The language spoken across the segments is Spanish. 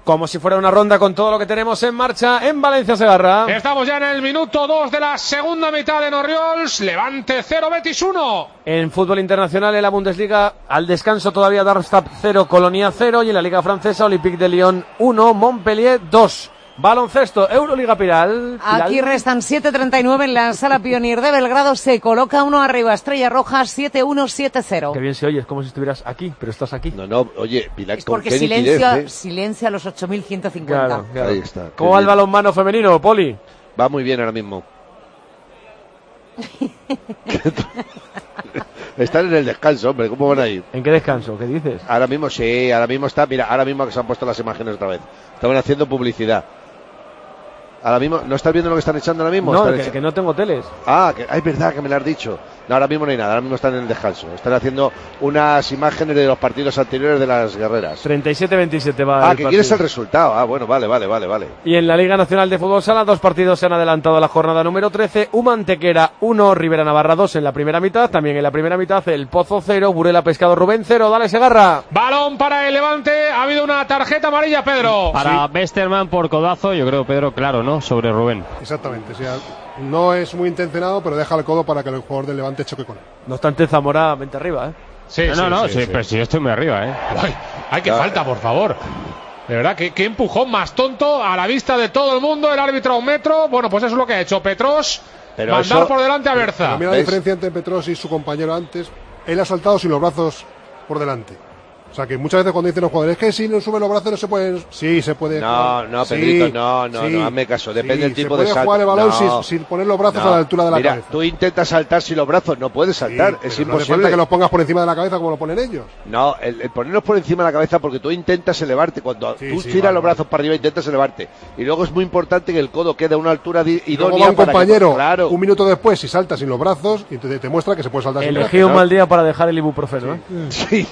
Como si fuera una ronda con todo lo que tenemos en marcha en Valencia Segarra. Estamos ya en el minuto 2 de la segunda mitad en Orriols. Levante 0, Betis 1. En fútbol internacional, en la Bundesliga, al descanso todavía Darmstadt 0, Colonia 0. Y en la Liga Francesa, Olympique de Lyon 1, Montpellier 2. Baloncesto, Euroliga Piral. Aquí restan 7:39 en la Sala Pionier de Belgrado. Se coloca uno arriba, Estrella Roja 7-1, 7-0. Qué bien se oye, es como si estuvieras aquí, pero estás aquí. No, oye, Pilar, es porque silencia a los 8.150. Claro. Ahí está. ¿Cómo va el balonmano femenino, Poli? Va muy bien ahora mismo. Están en el descanso, hombre, ¿cómo van a ir? ¿En qué descanso? ¿Qué dices? Ahora mismo sí, ahora mismo está, mira, ahora mismo que se han puesto las imágenes otra vez. Estaban haciendo publicidad. Ahora mismo, ¿no estás viendo lo que están echando ahora mismo? No, que no tengo teles. Ah, es verdad que me lo has dicho. No, ahora mismo no hay nada, ahora mismo están en el descanso. Están haciendo unas imágenes de los partidos anteriores de las guerreras. 37-27 va. Ah, que quieres el resultado. Ah, bueno, vale. Y en la Liga Nacional de Fútbol Sala, 2 partidos se han adelantado a la jornada número 13. Humantequera 1, Rivera Navarra 2 en la primera mitad. También en la primera mitad, el Pozo 0, Burela Pescado Rubén 0. Dale, Segarra. Balón para el Levante. Ha habido una tarjeta amarilla, Pedro. Para Westerman por codazo, yo creo, Pedro, claro, ¿no? Sobre Rubén. Exactamente, o sea, no es muy intencionado, pero deja el codo para que el jugador del Levante choque con él. No obstante, Zamora, vente arriba, ¿eh? Sí, pero si yo estoy muy arriba, ¿eh? Ay, qué falta, por favor. De verdad, qué empujón más tonto a la vista de todo el mundo. El árbitro a 1 metro. Bueno, pues eso es lo que ha hecho Petros. Pero mandar eso, por delante a Berza. Mira la diferencia entre Petros y su compañero antes. Él ha saltado sin los brazos por delante. O sea, que muchas veces cuando dicen los jugadores, es que si no suben los brazos no se pueden. Sí, se puede. No, Pedrito, no, hazme caso. Depende del tipo de salto. Se puede jugar el balón sin poner los brazos a la altura de la cabeza. Tú intentas saltar sin los brazos, no puedes saltar, es imposible. No hace falta que los pongas por encima de la cabeza como lo ponen ellos. No, el ponerlos por encima de la cabeza porque tú intentas elevarte. Cuando tú tiras los brazos para arriba intentas elevarte. Y luego es muy importante que el codo quede a una altura idónea. Va un compañero, un minuto después, si salta sin los brazos, y te muestra que se puede saltar sin los brazos. Elegí un mal día para dejar el ibuprofeno, ¿eh? Sí.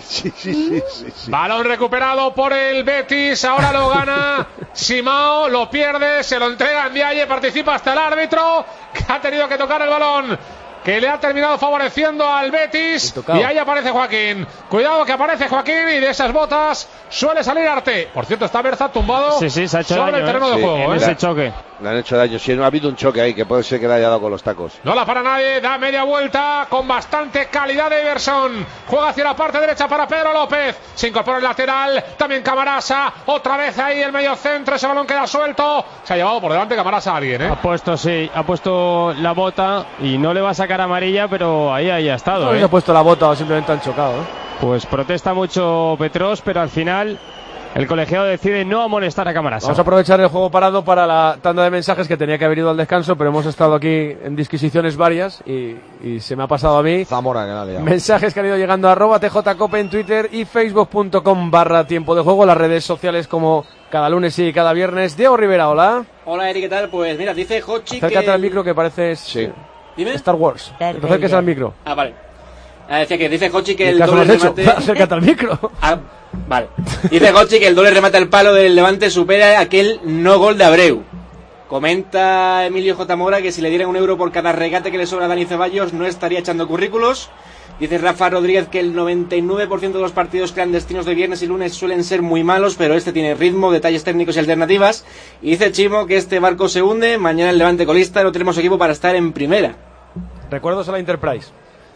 Balón recuperado por el Betis, ahora lo gana Simao, lo pierde, se lo entrega Ndiaye, participa hasta el árbitro, que ha tenido que tocar el balón, que le ha terminado favoreciendo al Betis, y ahí aparece Joaquín. Cuidado que aparece Joaquín y de esas botas suele salir Arte. Por cierto, está Berza tumbado se ha hecho sobre daño, el terreno de juego. En ese choque. Le han hecho daño, sí, no ha habido un choque ahí, que puede ser que le haya dado con los tacos. No la para nadie, da media vuelta con bastante calidad de Iverson. Juega hacia la parte derecha para Pedro López. Se incorpora el lateral, también Camarasa. Otra vez ahí el medio centro, ese balón queda suelto. Se ha llevado por delante Camarasa a alguien, ¿eh? Ha puesto la bota y no le va a sacar amarilla, pero ahí ha estado. No, ha puesto la bota o simplemente han chocado, ¿eh? Pues protesta mucho Petros, pero al final el colegiado decide no amonestar a Camarasa. Vamos a aprovechar el juego parado para la tanda de mensajes que tenía que haber ido al descanso, pero hemos estado aquí en disquisiciones varias y se me ha pasado a mí. Zamora, que nadie. Mensajes que han ido llegando a @TJCope en Twitter y facebook.com/tiempo de juego, las redes sociales como cada lunes y cada viernes. Diego Rivera, hola. Hola, Eri, ¿qué tal? Pues mira, dice Hochi que... Acércate al micro que pareces ¿Dime? Star Wars. Entonces acérquese al micro. Ah, vale. Decía que dice Hochi que el caso doble lo has hecho. remate... Acércate al micro. Ah, vale. Dice Hochi que el doble remate al palo del Levante supera aquel no gol de Abreu. Comenta Emilio J. Mora que si le dieran €1 por cada regate que le sobra a Dani Ceballos no estaría echando currículos. Dice Rafa Rodríguez que el 99% de los partidos clandestinos de viernes y lunes suelen ser muy malos, pero este tiene ritmo, detalles técnicos y alternativas. Y dice Chimo que este barco se hunde, mañana el Levante colista, no tenemos equipo para estar en primera. Recuerdos a la Enterprise.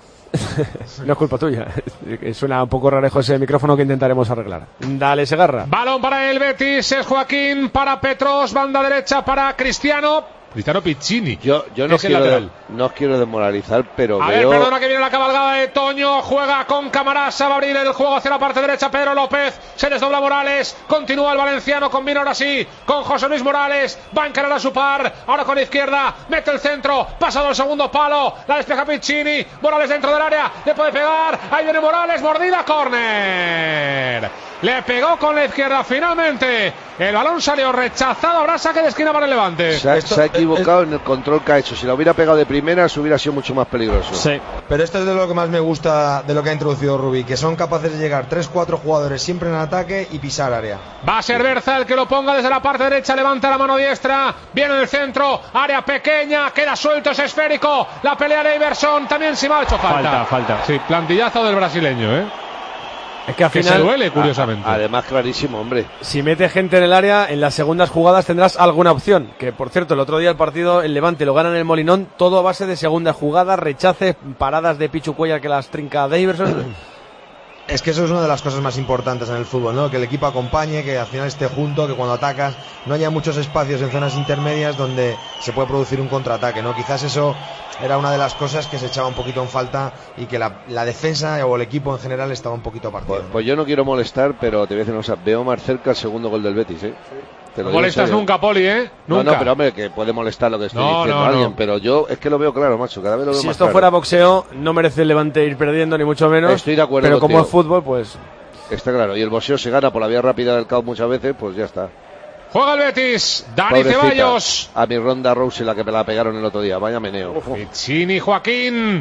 No es culpa tuya. Suena un poco rarejo ese micrófono que intentaremos arreglar. Dale, Segarra. Balón para el Betis, es Joaquín, para Petros, banda derecha para Cristiano Piccini. Yo no os quiero desmoralizar, pero a ver, perdona que viene la cabalgada de Toño, juega con Camarasa, va a abrir el juego hacia la parte derecha Pedro López, se desdobla Morales, continúa el valenciano, combina ahora sí con José Luis Morales, va a encarar a su par, ahora con la izquierda, mete el centro, pasado el segundo palo, la despeja Piccini, Morales dentro del área, le puede pegar, ahí viene Morales, mordida, córner. Le pegó con la izquierda finalmente. El balón salió rechazado. Habrá saque de esquina para el Levante. Se ha equivocado en el control que ha hecho. Si lo hubiera pegado de primeras hubiera sido mucho más peligroso. Sí. Pero esto es de lo que más me gusta de lo que ha introducido Rubí, que son capaces de llegar 3-4 jugadores siempre en ataque y pisar área. Va a ser Berza el que lo ponga desde la parte derecha. Levanta la mano diestra. Viene en el centro. Área pequeña. Queda suelto, es esférico. La pelea de Iverson. También Simao ha hecho falta. Falta. Sí, plantillazo del brasileño, Es que al que final se duele, curiosamente. Además, clarísimo, hombre. Si mete gente en el área, en las segundas jugadas tendrás alguna opción. Que, por cierto, el otro día el partido, el Levante lo gana en el Molinón, todo a base de segundas jugadas, rechaces, paradas de Pichu Cuellar que las trinca Daverson. Es que eso es una de las cosas más importantes en el fútbol, ¿no? Que el equipo acompañe, que al final esté junto, que cuando atacas no haya muchos espacios en zonas intermedias donde se puede producir un contraataque, ¿no? Quizás eso era una de las cosas que se echaba un poquito en falta y que la defensa o el equipo en general estaba un poquito partido. Pues yo no quiero molestar, pero te voy a decir una cosa, veo más cerca el segundo gol del Betis, ¿eh? No molestas nunca, Poli, ¿eh? Nunca. No, pero hombre, que puede molestar lo que estoy diciendo a alguien, pero yo es que lo veo claro, macho, cada vez lo veo más claro. Si esto fuera boxeo, no merece el Levante ir perdiendo, ni mucho menos. Estoy de acuerdo pero contigo. como es fútbol, pues... Está claro, y el boxeo se gana por la vía rápida del caos muchas veces, pues ya está. Juega el Betis, Dani Pobrecita, Ceballos. a mi Ronda Rousey, la que me la pegaron el otro día, vaya meneo. Piccini, Joaquín.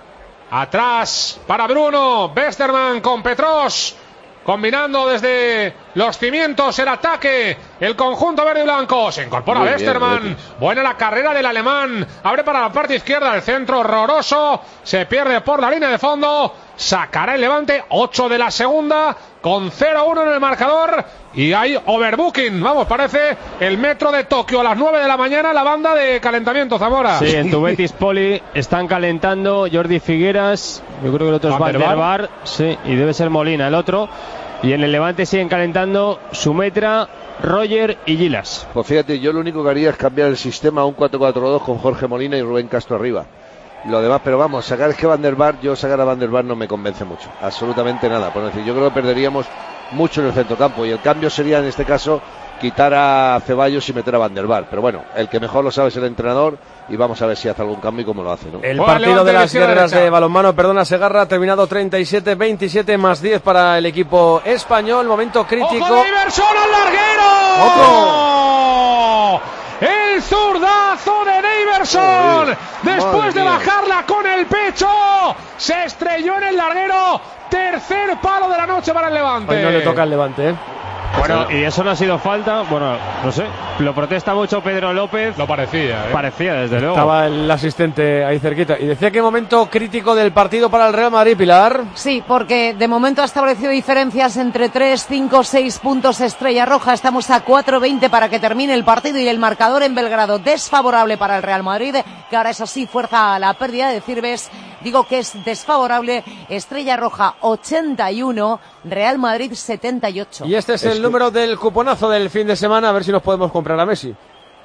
Atrás para Bruno. Westermann con Petros. Combinando desde los cimientos el ataque. El conjunto verde y blanco. Se incorpora Muy Westermann. bien, Buena la carrera del alemán. Abre para la parte izquierda. El centro horroroso. Se pierde por la línea de fondo. Sacará el Levante. 8 de la segunda. Con 0-1 en el marcador. Y hay overbooking. Vamos, parece el metro de Tokio a las 9 de la mañana. La banda de calentamiento, Zamora. Sí, en tu Betis, Poli, están calentando Jordi Figueras. Yo creo que el otro es Van der Vaart. Sí, y debe ser Molina el otro. Y en el Levante siguen calentando Sumetra, Roger y Gilas. Pues fíjate, yo lo único que haría es cambiar el sistema a un 4-4-2 con Jorge Molina y Rubén Castro arriba. Lo demás, pero vamos, sacar es que Van der Vaart, yo sacar a Van der Vaart no me convence mucho, absolutamente nada. Por decir, yo creo que perderíamos mucho en el centrocampo y el cambio sería en este caso quitar a Ceballos y meter a Van der Vaart. Pero bueno, el que mejor lo sabe es el entrenador y vamos a ver si hace algún cambio y cómo lo hace, ¿no? El partido de las guerreras de balonmano, perdona, Segarra, ha terminado 37-27 más 10 para el equipo español. Momento crítico. ¡Ojo de Iverson al larguero! ¡Otro! El zurdazo de Daverson. Después de bajarla con el pecho, se estrelló en el larguero. Tercer palo de la noche para el Levante. Hoy no le toca al Levante, ¿eh? Bueno, y eso no ha sido falta. Bueno, no sé. Lo protesta mucho Pedro López. Lo parecía, ¿eh? Parecía, desde luego. Estaba el asistente ahí cerquita. Y decía que momento crítico del partido para el Real Madrid, Pilar. Sí, porque de momento ha establecido diferencias entre 3, 5, 6 puntos Estrella Roja. Estamos a 4:20 para que termine el partido y el marcador en Belgrado desfavorable para el Real Madrid, que ahora eso sí fuerza a la pérdida de Cirves. Digo que es desfavorable. Estrella Roja 81, Real Madrid 78. Y este es el número del cuponazo del fin de semana, a ver si nos podemos comprar a Messi.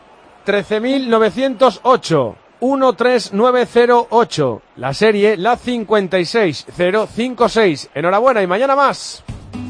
13.908, 13908. La serie, la 56056. Enhorabuena y mañana más.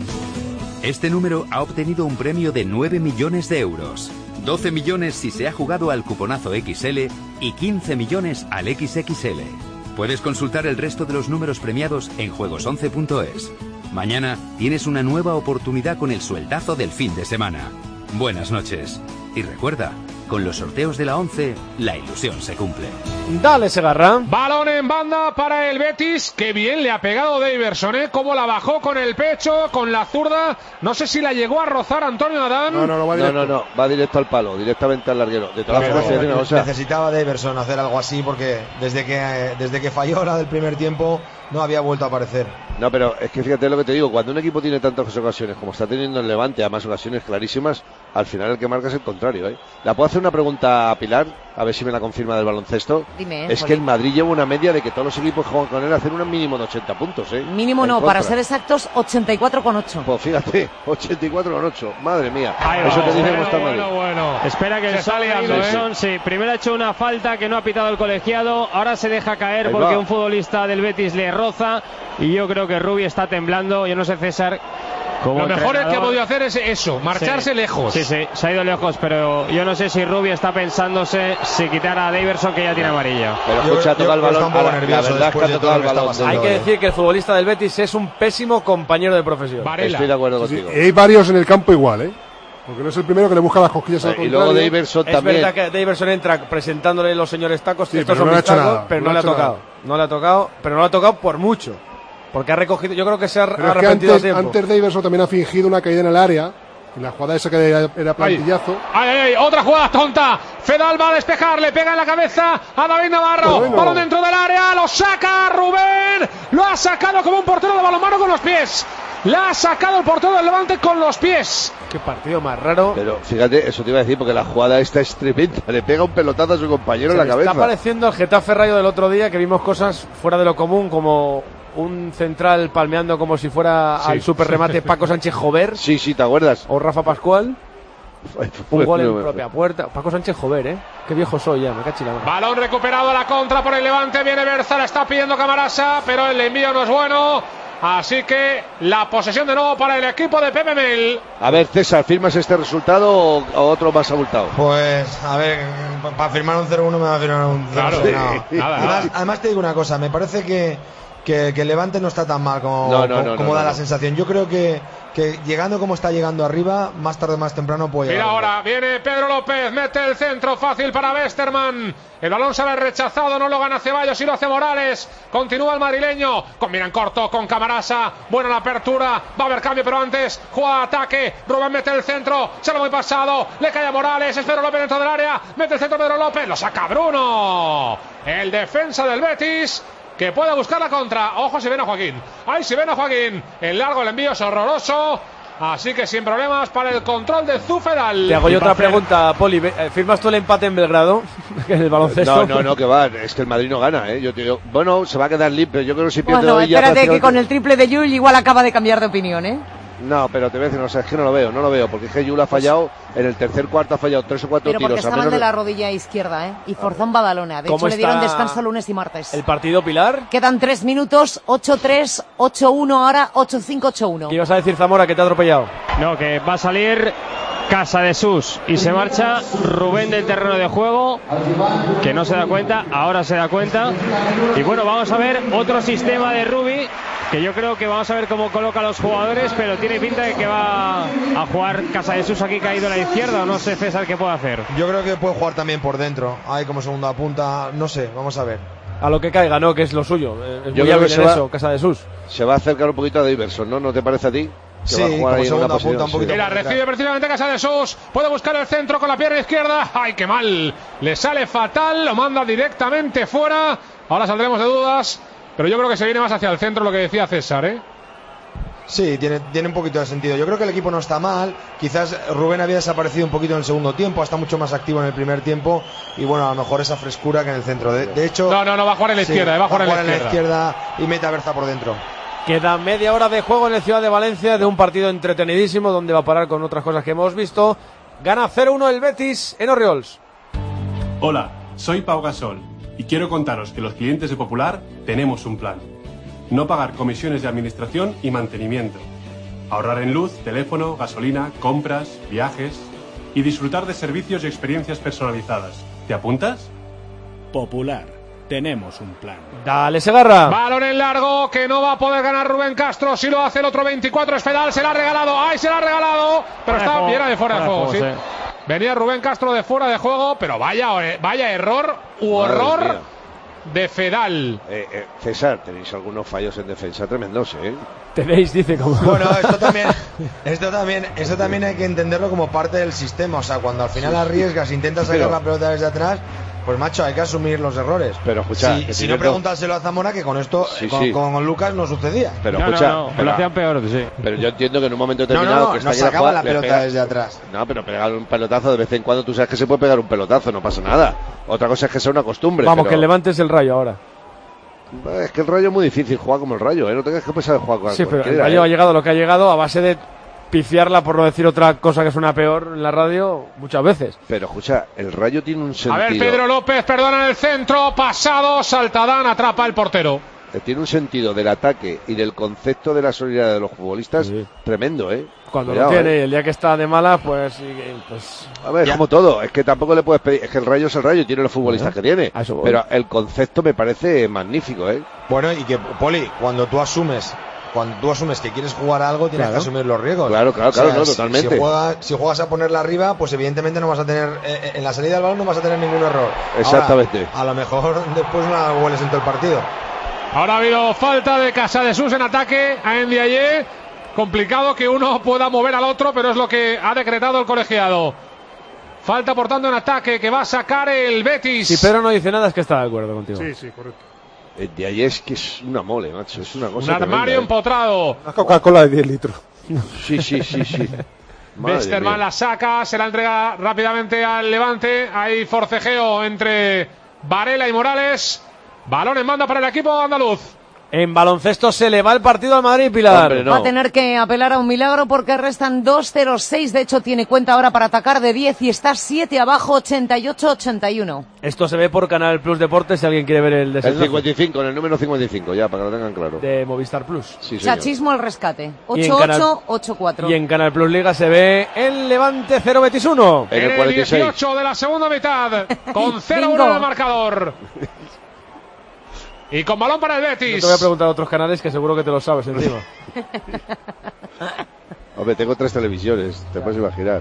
Este número ha obtenido un premio de 9 millones de euros. 12 millones si se ha jugado al cuponazo XL y 15 millones al XXL. Puedes consultar el resto de los números premiados en juegos11.es. Mañana tienes una nueva oportunidad con el sueldazo del fin de semana. Buenas noches. Y recuerda, con los sorteos de la 11, la ilusión se cumple. Dale, Segarra. Balón en banda para el Betis. Qué bien le ha pegado Daverson, ¿eh? Cómo la bajó con el pecho, con la zurda. No sé si la llegó a rozar Antonio Adán. No, va directo al palo, directamente al larguero. De todas formas, necesitaba Daverson hacer algo así porque desde que falló la del primer tiempo no había vuelto a aparecer. No, pero es que fíjate lo que te digo, cuando un equipo tiene tantas ocasiones como está teniendo el Levante, además ocasiones clarísimas, al final el que marca es el contrario, ¿eh? ¿La puedo hacer una pregunta a Pilar? A ver si me la confirma del baloncesto. Dime, es que el Madrid lleva una media de que todos los equipos que juegan con él hacen un mínimo de 80 puntos, ¿eh? Mínimo no, para ser exactos, 84,8. Pues fíjate, 84,8. Madre mía. Eso te dice cómo está el Madrid. Bueno. Espera que el Iverson, sí, primero ha hecho una falta que no ha pitado el colegiado, ahora se deja caer porque un futbolista del Betis le roza y yo creo que Rubi está temblando. Yo no sé, César, lo mejor que ha podido hacer es eso, marcharse lejos. Sí, se ha ido lejos, pero yo no sé si Rubi está pensándose si quitar a Daverson, que ya tiene amarilla. Pero escucha, toca el balón. La verdad es que ha tocado el balón. Hay que decir que el futbolista del Betis es un pésimo compañero de profesión. Varela. Estoy de acuerdo contigo. Hay varios en el campo igual, ¿eh? Porque no es el primero que le busca las cosquillas al contrario. Y luego Daverson también. Es verdad que Daverson entra presentándole los señores tacos, sí, estos pero son mis tacos, pero no le ha tocado. No le ha tocado, pero no le ha tocado por mucho. Porque ha recogido, yo creo que se ha arrepentido a tiempo. Antes Daverson también ha fingido una caída en el área. En la jugada esa que era plantillazo. ¡Ay! Otra jugada tonta. Fedal va a despejar, le pega en la cabeza a David Navarro. Balón dentro del área, lo saca Rubén. Lo ha sacado como un portero de balonmano con los pies. La ha sacado el portero del Levante con los pies. Qué partido más raro. Pero fíjate, eso te iba a decir, porque la jugada esta es tremenda. Le pega un pelotazo a su compañero en la cabeza. Está pareciendo al Getafe Rayo del otro día, que vimos cosas fuera de lo común, como un central palmeando como si fuera al super remate Paco Sánchez Jover. Sí, ¿te acuerdas? O Rafa Pascual. Un gol en propia puerta. Paco Sánchez Jover, Qué viejo soy ya, me cachi la mano. Balón recuperado a la contra por el Levante. Viene Berza, la está pidiendo Camarasa, pero el envío no es bueno. Así que la posesión de nuevo para el equipo de Pepe Mel. A ver, César, ¿firmas este resultado o otro más abultado? Pues, a ver, para firmar un 0-1 me va a firmar un 0-0. Claro, no. Además te digo una cosa, me parece que el Levante no está tan mal como da la sensación. Yo creo que llegando como está llegando arriba, más tarde o más temprano puede llegar. Mira ahora, viene Pedro López, mete el centro fácil para Westermann. El balón sale rechazado, no lo gana Ceballos y lo hace Morales. Continúa el madrileño, combinan corto con Camarasa. Buena la apertura, va a haber cambio, pero antes juega ataque. Rubén mete el centro, se lo muy pasado, le cae a Morales, es Pedro López dentro del área, mete el centro Pedro López, lo saca Bruno. El defensa del Betis, que puede buscar la contra. Ojo si ven a Joaquín. Ahí si ven a Joaquín. El largo, el envío es horroroso. Así que sin problemas para el control de Zufedal. Te hago yo otra pregunta, Poli. ¿Firmas tú el empate en Belgrado? En el baloncesto. No, que va. Es que el Madrid no gana, Yo te digo, bueno, se va a quedar limpio. Yo creo que si pierde hoy ya. Espérate, que con el triple de Yul igual acaba de cambiar de opinión, No, pero te voy a decir, es que no lo veo, porque es que Yul ha fallado, en el tercer cuarto ha fallado 3 o 4 tiros. Pero porque está mal de la rodilla izquierda, y Forzón Badalona. De hecho, le dieron descanso lunes y martes. ¿El partido, Pilar? Quedan 3 minutos, 8-3, 8-1 ahora, 8-5, 8-1. ¿Qué ibas a decir, Zamora, que te ha atropellado? No, que va a salir Casadesús y se marcha Rubén del terreno de juego, que no se da cuenta, ahora se da cuenta. Y bueno, vamos a ver otro sistema de Rubi, que yo creo que vamos a ver cómo coloca a los jugadores, pero tiene pinta de que va a jugar Casadesús aquí caído a la izquierda, o no sé, César, qué puede hacer. Yo creo que puede jugar también por dentro, ahí como segunda punta, no sé, vamos a ver. A lo que caiga, ¿no? Que es lo suyo. Yo creo que Casadesús. Se va a acercar un poquito a Daverson, ¿no? ¿No te parece a ti? Sí, como segunda punta un poquito. Mira, recibe precisamente Casadesús, puede buscar el centro con la pierna izquierda. ¡Ay, qué mal! Le sale fatal, lo manda directamente fuera. Ahora saldremos de dudas, pero yo creo que se viene más hacia el centro, lo que decía César, Sí, tiene un poquito de sentido. Yo creo que el equipo no está mal. Quizás Rubén había desaparecido un poquito en el segundo tiempo, está mucho más activo en el primer tiempo. Y bueno, a lo mejor esa frescura que en el centro. De hecho, no, va a jugar en la izquierda, va a jugar en la izquierda y mete a Berza por dentro. Queda media hora de juego en el Ciudad de Valencia, de un partido entretenidísimo, donde va a parar con otras cosas que hemos visto. Gana 0-1 el Betis en Orriols. Hola, soy Pau Gasol y quiero contaros que los clientes de Popular tenemos un plan. No pagar comisiones de administración y mantenimiento. Ahorrar en luz, teléfono, gasolina, compras, viajes y disfrutar de servicios y experiencias personalizadas. ¿Te apuntas? Popular. Tenemos un plan. Dale, Segarra. Balón en largo que no va a poder ganar Rubén Castro. Si lo hace el otro 24, Esfedal se la ha regalado. ¡Ay, se la ha regalado! Pero está bien de fuera de juego, sí. Venía Rubén Castro de fuera de juego, pero vaya error u horror de Fedal. César, tenéis algunos fallos en defensa tremendos, Tenéis, dice como. Bueno, esto también hay que entenderlo como parte del sistema. O sea, cuando al final arriesgas, intentas sacar la pelota desde atrás, pues macho, hay que asumir los errores. Pero escucha, si no, pregúntaselo a Zamora, que con esto, con Lucas no sucedía. Pero escucha, lo hacían peor, sí. Pero yo entiendo que en un momento determinado no sacaba la pelota desde atrás. No, pero pegar un pelotazo de vez en cuando, tú sabes que se puede pegar un pelotazo, no pasa nada. Otra cosa es que sea una costumbre. Vamos, que el Levante es el Rayo ahora. Es que el Rayo es muy difícil jugar como el Rayo, no tengas que pensar en jugar con sí, pero el Rayo ha llegado a lo que ha llegado a base de pifiarla, por no decir otra cosa que suena peor en la radio, muchas veces. Pero escucha, el Rayo tiene un sentido. A ver, Pedro López, perdona en el centro, pasado, Saltadán, atrapa el portero. Tiene un sentido del ataque y del concepto de la solidaridad de los futbolistas tremendo, Cuando lo tiene, el día que está de mala, pues a ver, como todo, es que tampoco le puedes pedir, es que el Rayo es el Rayo, tiene los futbolistas que tiene, pero el concepto me parece magnífico, Bueno, y que, Poli, cuando tú asumes que quieres jugar a algo, tienes que asumir los riesgos. Claro, o sea, no, totalmente. Si juegas a ponerla arriba, pues evidentemente no vas a tener, en la salida del balón no vas a tener ningún error. Exactamente. Ahora, a lo mejor después no la hueles en todo el partido. Ahora ha habido falta de Casadesús en ataque a Ndiaye. Complicado que uno pueda mover al otro, pero es lo que ha decretado el colegiado. Falta, por tanto, en ataque que va a sacar el Betis. Si Pedro no dice nada, es que está de acuerdo contigo. Sí, correcto. De ahí es que es una mole, macho. Es una cosa Un armario tremenda, empotrado. Una Coca-Cola de 10 litros. Sí. Westermann la saca, se la entrega rápidamente al Levante. Hay forcejeo entre Varela y Morales. Balón en banda para el equipo andaluz. En baloncesto se le va el partido al Madrid, Pilar. Hombre, no. Va a tener que apelar a un milagro porque restan 2-0-6. De hecho, tiene cuenta ahora para atacar de 10 y está 7 abajo, 88-81. Esto se ve por Canal Plus Deportes si alguien quiere ver el El desenlace 55, en el número 55, ya, para que lo tengan claro. de Movistar Plus. Sí, señor. Chachismo al rescate. Y en Canal- 8-8-8-4. Y en Canal Plus Liga se ve el Levante 0 Betis 1. En el el 46. 18 de la segunda mitad, con 0-1 Bingo. en el marcador. Y con balón para el No Betis. te voy a preguntar a otros canales que seguro que te lo sabes encima. Hombre, tengo 3 televisiones, te puedes imaginar.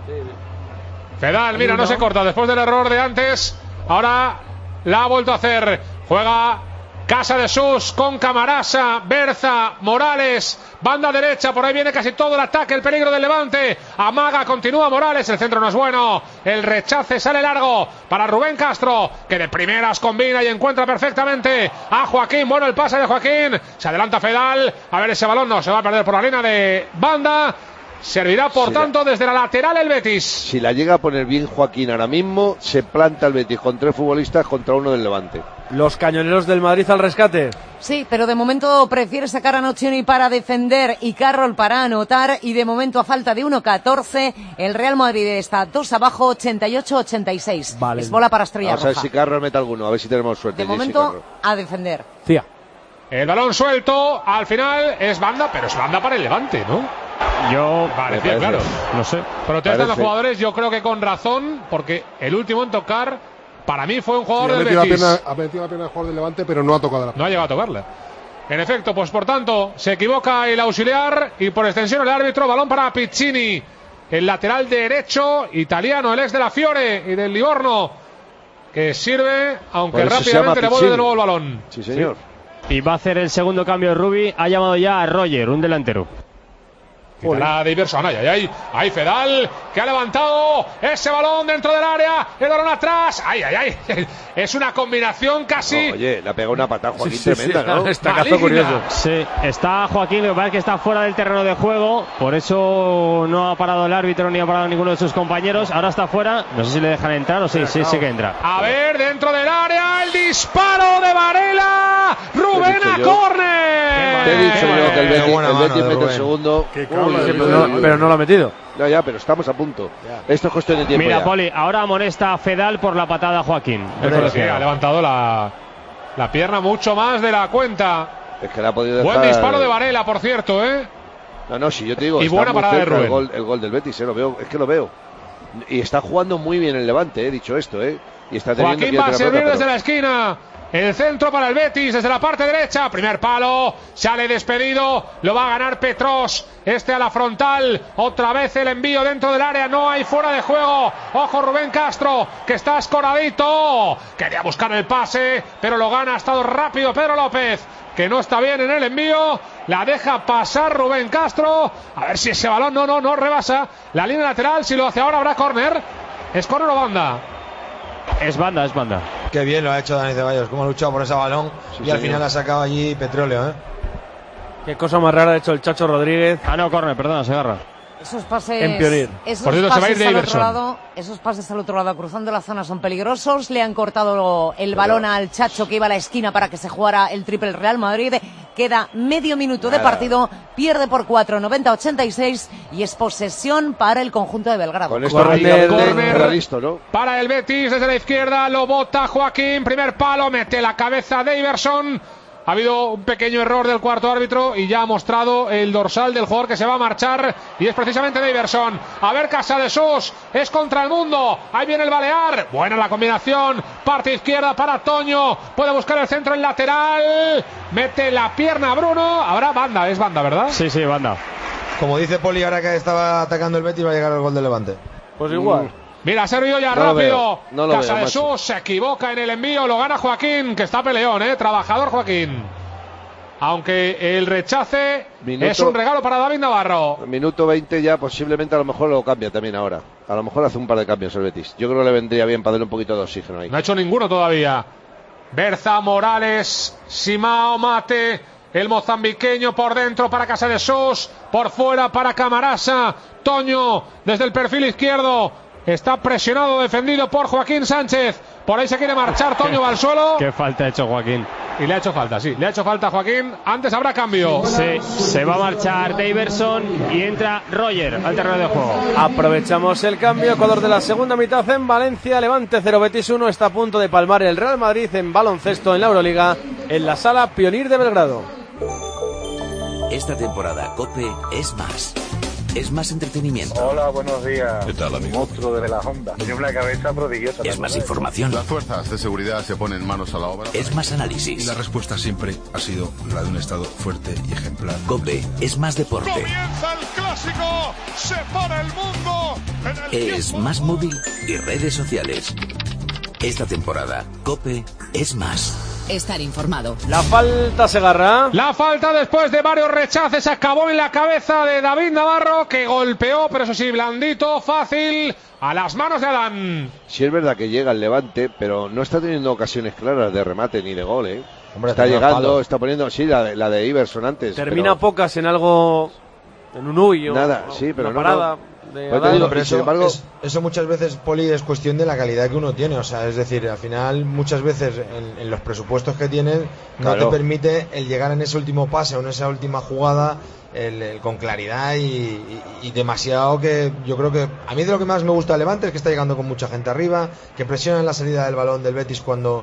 Fedal, mira, no se corta después del error de antes. Ahora la ha vuelto a hacer. Juega Casa de Sus con Camarasa, Berza, Morales, banda derecha, por ahí viene casi todo el ataque, el peligro del Levante. Amaga, continúa Morales, el centro no es bueno. El rechace sale largo para Rubén Castro, que de primeras combina y encuentra perfectamente a Joaquín. Bueno, el pase de Joaquín. Se adelanta Fedal. A ver, ese balón no se va a perder por la línea de banda. Servirá, por tanto, desde la lateral el Betis. Si la llega a poner bien Joaquín ahora mismo, se planta el Betis con 3 futbolistas contra uno del Levante. Los cañoneros del Madrid al rescate. Sí, pero de momento prefiere sacar a Nocioni para defender y Carroll para anotar. Y de momento, a falta de 1-14, el Real Madrid está 2 abajo, 88-86. Vale. Es bola para Estrella Vamos a ver Roja. si Carroll mete alguno, a ver si tenemos suerte. De Jesse momento, Carroll. a defender. Cía. El balón suelto, al final es banda, pero es banda para el Levante, ¿no? Yo Parecía, Me parece. claro. no sé. Protestan los Parece. jugadores, yo creo que con razón, porque el último en tocar, para mí fue un Sí, jugador ha del metido Betis. ha metido la pierna al jugador del Levante, pero no ha tocado la No ha llegado a tocarla. En efecto, pues por tanto, se equivoca el auxiliar y por extensión el árbitro, balón para Piccini, el lateral derecho italiano, el ex de la Fiore y del Livorno, que sirve, aunque Por eso se llama rápidamente le vuelve de Piccini. nuevo el balón. Sí, señor. Y va a hacer el segundo cambio de Rubi. Ha llamado ya a Roger, un delantero. Quitará Daverson, ay, Fedal, que ha levantado ese balón dentro del área, el balón atrás, es una combinación casi. Oye, le ha pegado una patada a Joaquín Sí, tremenda, sí, ¿no? está Maligna. cazo curioso. Sí, está Joaquín, lo que pasa es que está fuera del terreno de juego, por eso no ha parado el árbitro ni ha parado ninguno de sus compañeros. Ahora está fuera, no sé si le dejan entrar o sí que entra. A ver, dentro del área, el disparo de Varela, Rubén Te he a dicho yo. córner. Te he dicho yo que el Qué buena Betis mano de mete el Rubén. segundo. Qué Uy, cabrón, uy, pero uy, No, uy, uy. pero no lo ha metido. Ya, pero estamos a punto. Esto es cuestión de tiempo. Mira, ya. Poli, ahora amonesta a Fedal por la patada a Joaquín. Pero sí, ha levantado la pierna mucho más de la cuenta. Es que le ha podido dejar... Buen disparo de Varela, por cierto, ¿eh? No, si yo te digo, Y está buena muy parada de cerca Rubén. el gol del Betis, lo veo, es que lo veo. Y está jugando muy bien el Levante, dicho esto, y está teniendo Joaquín que va a tener servir pelota, desde pero- la esquina. El centro para el Betis desde la parte derecha. Primer palo. Sale despedido. Lo va a ganar Petros. Este a la frontal. Otra vez el envío dentro del área. No hay fuera de juego. Ojo Rubén Castro, que está escoradito. Quería buscar el pase, pero lo gana. Ha estado rápido Pedro López, que no está bien en el envío. La deja pasar Rubén Castro. A ver si ese balón no rebasa la línea lateral. Si lo hace ahora habrá córner. ¿Es córner o banda? Es banda. Qué bien lo ha hecho Dani Ceballos, cómo ha luchado por ese balón y al señor. final ha sacado allí petróleo, Qué cosa más rara ha hecho el Chacho Rodríguez. Ah, no, córner, perdona, se agarra. Esos pases, En Pionir. esos Por cierto, se va a ir pases al Daverson. otro lado, esos pases al otro lado cruzando la zona son peligrosos. Le han cortado el balón al Chacho, que iba a la esquina para que se jugara el triple Real Madrid. Queda medio minuto de partido, pierde por 4, 90-86 y es posesión para el conjunto de Belgrado. Con esto Córner, prácticamente queda listo, ¿no? Para el Betis desde la izquierda, lo bota Joaquín, primer palo, mete la cabeza Daverson. Ha habido un pequeño error del cuarto árbitro y ya ha mostrado el dorsal del jugador que se va a marchar y es precisamente Daverson. A ver, Casa de Sus, es contra el mundo. Ahí viene el Balear. Buena la combinación. Parte izquierda para Toño. Puede buscar el centro en lateral. Mete la pierna Bruno. Habrá banda, es banda, ¿verdad? Sí, banda. Como dice Poli, ahora que estaba atacando el Betis va a llegar el gol del Levante. Pues igual. Mira, ha servido ya No lo rápido. veo, no lo Casa veo, de macho. Sus se equivoca en el envío. Lo gana Joaquín, que está peleón, trabajador Joaquín. Aunque el rechace es un regalo para David Navarro. Minuto 20 ya, posiblemente a lo mejor lo cambia también ahora. A lo mejor hace un par de cambios el Betis. Yo creo que le vendría bien para darle un poquito de oxígeno ahí. No ha hecho ninguno todavía. Berza, Morales, Simao, Mate, el mozambiqueño por dentro para Casa de Sos, por fuera para Camarasa, Toño desde el perfil izquierdo, está presionado, defendido por Joaquín Sánchez, por ahí se quiere marchar, Toño va al suelo. Qué falta ha hecho Joaquín. Y le ha hecho falta, sí, le ha hecho falta a Joaquín. Antes habrá cambio. Se va a marchar Daverson y entra Roger al terreno de juego. Aprovechamos el cambio. Ecuador de la segunda mitad en Valencia. Levante 0, Betis 1. Está a punto de palmar el Real Madrid en baloncesto en la Euroliga, en la Sala Pionir de Belgrado. Esta temporada COPE es más. Es más entretenimiento. Hola, buenos días. ¿Qué tal, amigo? Monstruo desde la Honda. Tiene una cabeza prodigiosa. Es más información. Las fuerzas de seguridad se ponen manos a la obra. Es más análisis. Y la respuesta siempre ha sido la de un Estado fuerte y ejemplar. COPE es más deporte. ¡Comienza el clásico! ¡Se para el mundo! Es más móvil y redes sociales. Esta temporada, COPE es más. Estar informado. La falta Segarra. La falta después de varios rechaces acabó en la cabeza de David Navarro, que golpeó, pero eso sí, blandito, fácil, a las manos de Adán. Sí es verdad que llega el Levante, pero no está teniendo ocasiones claras de remate ni de gol, ¿eh? Hombre, está llegando, palo. Está poniendo, sí, la de Iverson antes. Termina pero... pocas en algo, en un huyo. Nada, sí, pero una no. parada. Pero eso muchas veces, Poli, es cuestión de la calidad que uno tiene. O sea, es decir, al final muchas veces en los presupuestos que tienes no te permite el llegar en ese último pase o en esa última jugada el con claridad y demasiado, que yo creo que a mí de lo que más me gusta del Levante es que está llegando con mucha gente arriba, que presiona en la salida del balón del Betis cuando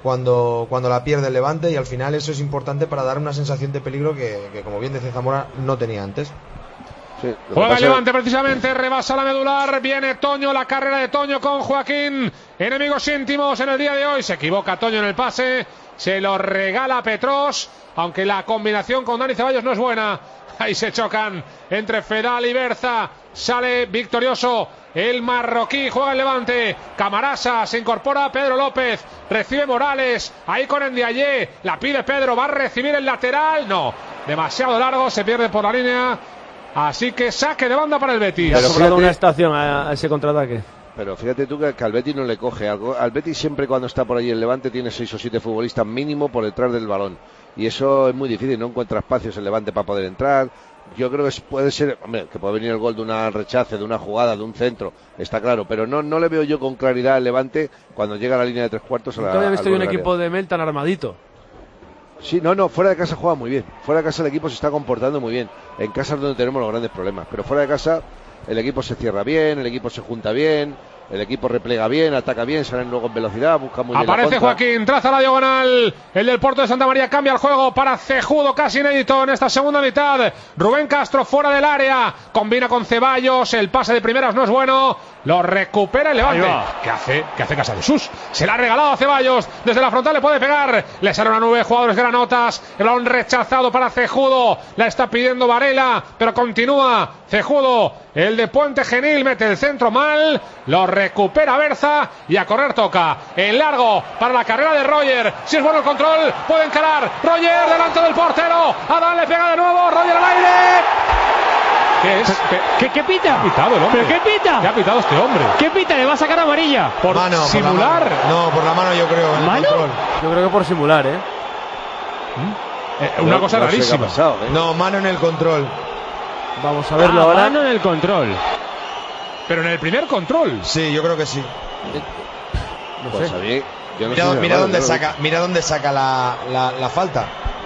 la pierde el Levante, y al final eso es importante para dar una sensación de peligro que como bien decía Zamora, no tenía antes. Sí, juega el Levante precisamente, rebasa la medular, viene Toño, la carrera de Toño con Joaquín, enemigos íntimos en el día de hoy, se equivoca Toño en el pase, se lo regala a Petros, aunque la combinación con Dani Ceballos no es buena, ahí se chocan entre Fedal y Berza, sale victorioso el marroquí, juega el Levante, Camarasa, se incorpora Pedro López, recibe Morales, ahí con Ndiaye, la pide Pedro, va a recibir el lateral, no, demasiado largo, se pierde por la línea. Así que saque de banda para el Betis. Ha sobrado una estación a ese contraataque. Pero fíjate tú que al Betis no le coge. Al Betis siempre cuando está por allí el Levante tiene 6 o 7 futbolistas mínimo por detrás del balón. Y eso es muy difícil, no encuentra espacios el Levante para poder entrar. Yo creo que puede ser, hombre, que puede venir el gol de una rechace, de una jugada, de un centro, está claro. Pero no le veo yo con claridad al Levante cuando llega a la línea de 3 cuartos. Nunca había visto yo un equipo de Mel tan armadito. Sí, no, fuera de casa juega muy bien. Fuera de casa el equipo se está comportando muy bien. En casa es donde tenemos los grandes problemas. Pero fuera de casa el equipo se cierra bien, el equipo se junta bien, el equipo replega bien, ataca bien, salen luego en velocidad, busca muy bien la aparece contra. Joaquín, traza la diagonal, el del Porto de Santa María, cambia el juego para Cejudo, casi inédito en esta segunda mitad. Rubén Castro fuera del área, combina con Ceballos, el pase de primeras no es bueno, lo recupera el Levante. ¿Qué hace Casa de Sus? Se la ha regalado a Ceballos, desde la frontal le puede pegar, le sale una nube de jugadores granotas, el balón rechazado para Cejudo, la está pidiendo Varela, pero continúa Cejudo, el de Puente Genil mete el centro mal, lo recupera Berza y a correr toca. En largo para la carrera de Roger, si es bueno el control, puede encarar Roger delante del portero, Adán le pega de nuevo, Roger al aire. ¿Qué es? ¿Qué pita? ¿Qué ha pitado el hombre? ¿Pero qué pita? ¿Qué ha pitado este hombre? ¿Qué pita? ¿Le va a sacar amarilla? Por mano, simular. Por la mano yo creo. ¿Mano? Yo creo que por simular, Una cosa rarísima. No, mano en el control. Vamos a verlo ahora. Mano en el control. Pero en el primer control. Sí, yo creo que sí. No Pues sé. a mí, yo no sé Mira dónde saca la falta.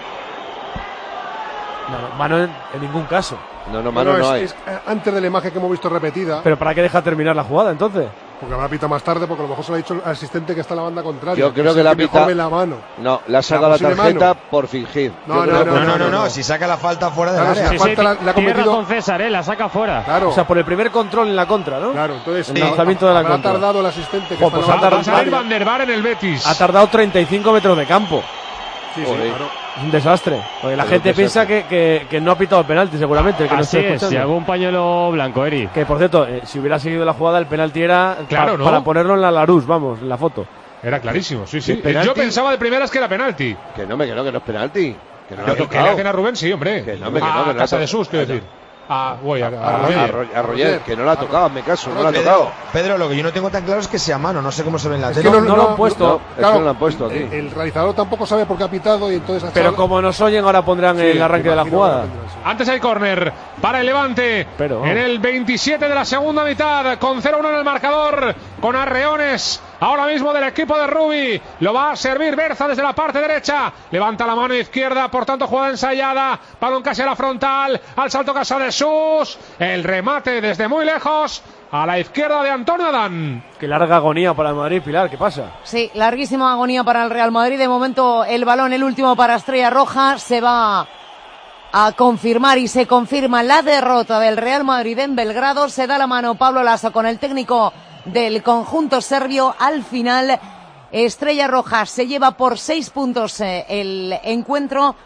No, mano en ningún caso. Mano no hay. Es antes de la imagen que hemos visto repetida. ¿Pero para qué deja terminar la jugada entonces? Porque habrá pita más tarde, porque a lo mejor se lo ha dicho el asistente que está en la banda contraria. Yo creo que la pita. La mano. No, le ha sacado la tarjeta por fingir. No. Si saca la falta fuera del área. Si la falta la ha Tiene cometido. razón César, la saca fuera. Claro. O sea, por el primer control en la contra, ¿no? Claro, entonces el lanzamiento de la contra. Ha tardado el asistente que pues está en la Va banda a salir contraria. Van der Vaart en el Betis. Ha tardado 35 metros de campo. Sí, claro. Es un desastre. Porque la Pero gente un piensa que no ha pitado el penalti, seguramente. El que Así no es, escuchando. si hago un pañuelo blanco, Eri. Que por cierto, si hubiera seguido la jugada, el penalti era Claro, ¿no? para ponerlo en la Larus, vamos, en la foto. Era clarísimo, sí. ¿Penalti? Yo pensaba de primeras que era penalti. Que no es penalti. Que no lo ha Que le tocado. hacen a Rubén, sí, hombre. Que no, Casa de Sus, quiero decir. A Roger, que no la ha tocado, me caso, no la ha tocado. Pedro, lo que yo no tengo tan claro es que sea mano, no sé cómo se ve en la tele. Que no lo han puesto. Claro, no lo han puesto aquí. El realizador tampoco sabe por qué ha pitado y entonces... Pero como nos oyen, ahora pondrán el arranque de la jugada. Antes hay córner para el Levante. Pero en el 27 de la segunda mitad, con 0-1 en el marcador, con arreones ahora mismo del equipo de Rubi. Lo va a servir Berza desde la parte derecha. Levanta la mano izquierda, por tanto jugada ensayada. Balón casi a la frontal, al salto Casa de Sus. El remate desde muy lejos a la izquierda de Antonio Adán. Qué larga agonía para el Madrid, Pilar, ¿qué pasa? Sí, larguísima agonía para el Real Madrid. De momento el balón, el último para Estrella Roja, se va a confirmar y se confirma la derrota del Real Madrid en Belgrado. Se da la mano Pablo Laso con el técnico del conjunto serbio. Al final, Estrella Roja se lleva por 6 puntos el encuentro,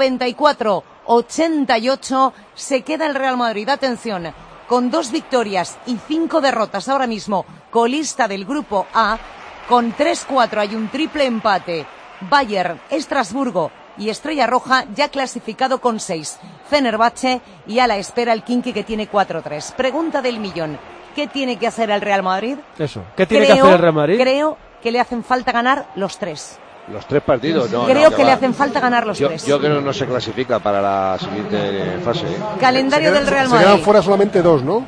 94-88. Se queda el Real Madrid, atención, con 2 victorias y 5 derrotas ahora mismo, colista del grupo A, con 3-4 hay un triple empate. Bayern, Estrasburgo y Estrella Roja ya clasificado con 6. Fenerbahce y a la espera el Kinky, que tiene 4-3. Pregunta del millón: ¿qué tiene que hacer el Real Madrid? Eso, ¿qué tiene que hacer el Real Madrid? Creo que le hacen falta ganar los 3. Los 3 partidos, no. Creo que le hacen falta ganar los 3. Yo creo que no se clasifica para la siguiente fase. Calendario del Real Madrid. Se quedan fuera solamente 2, ¿no?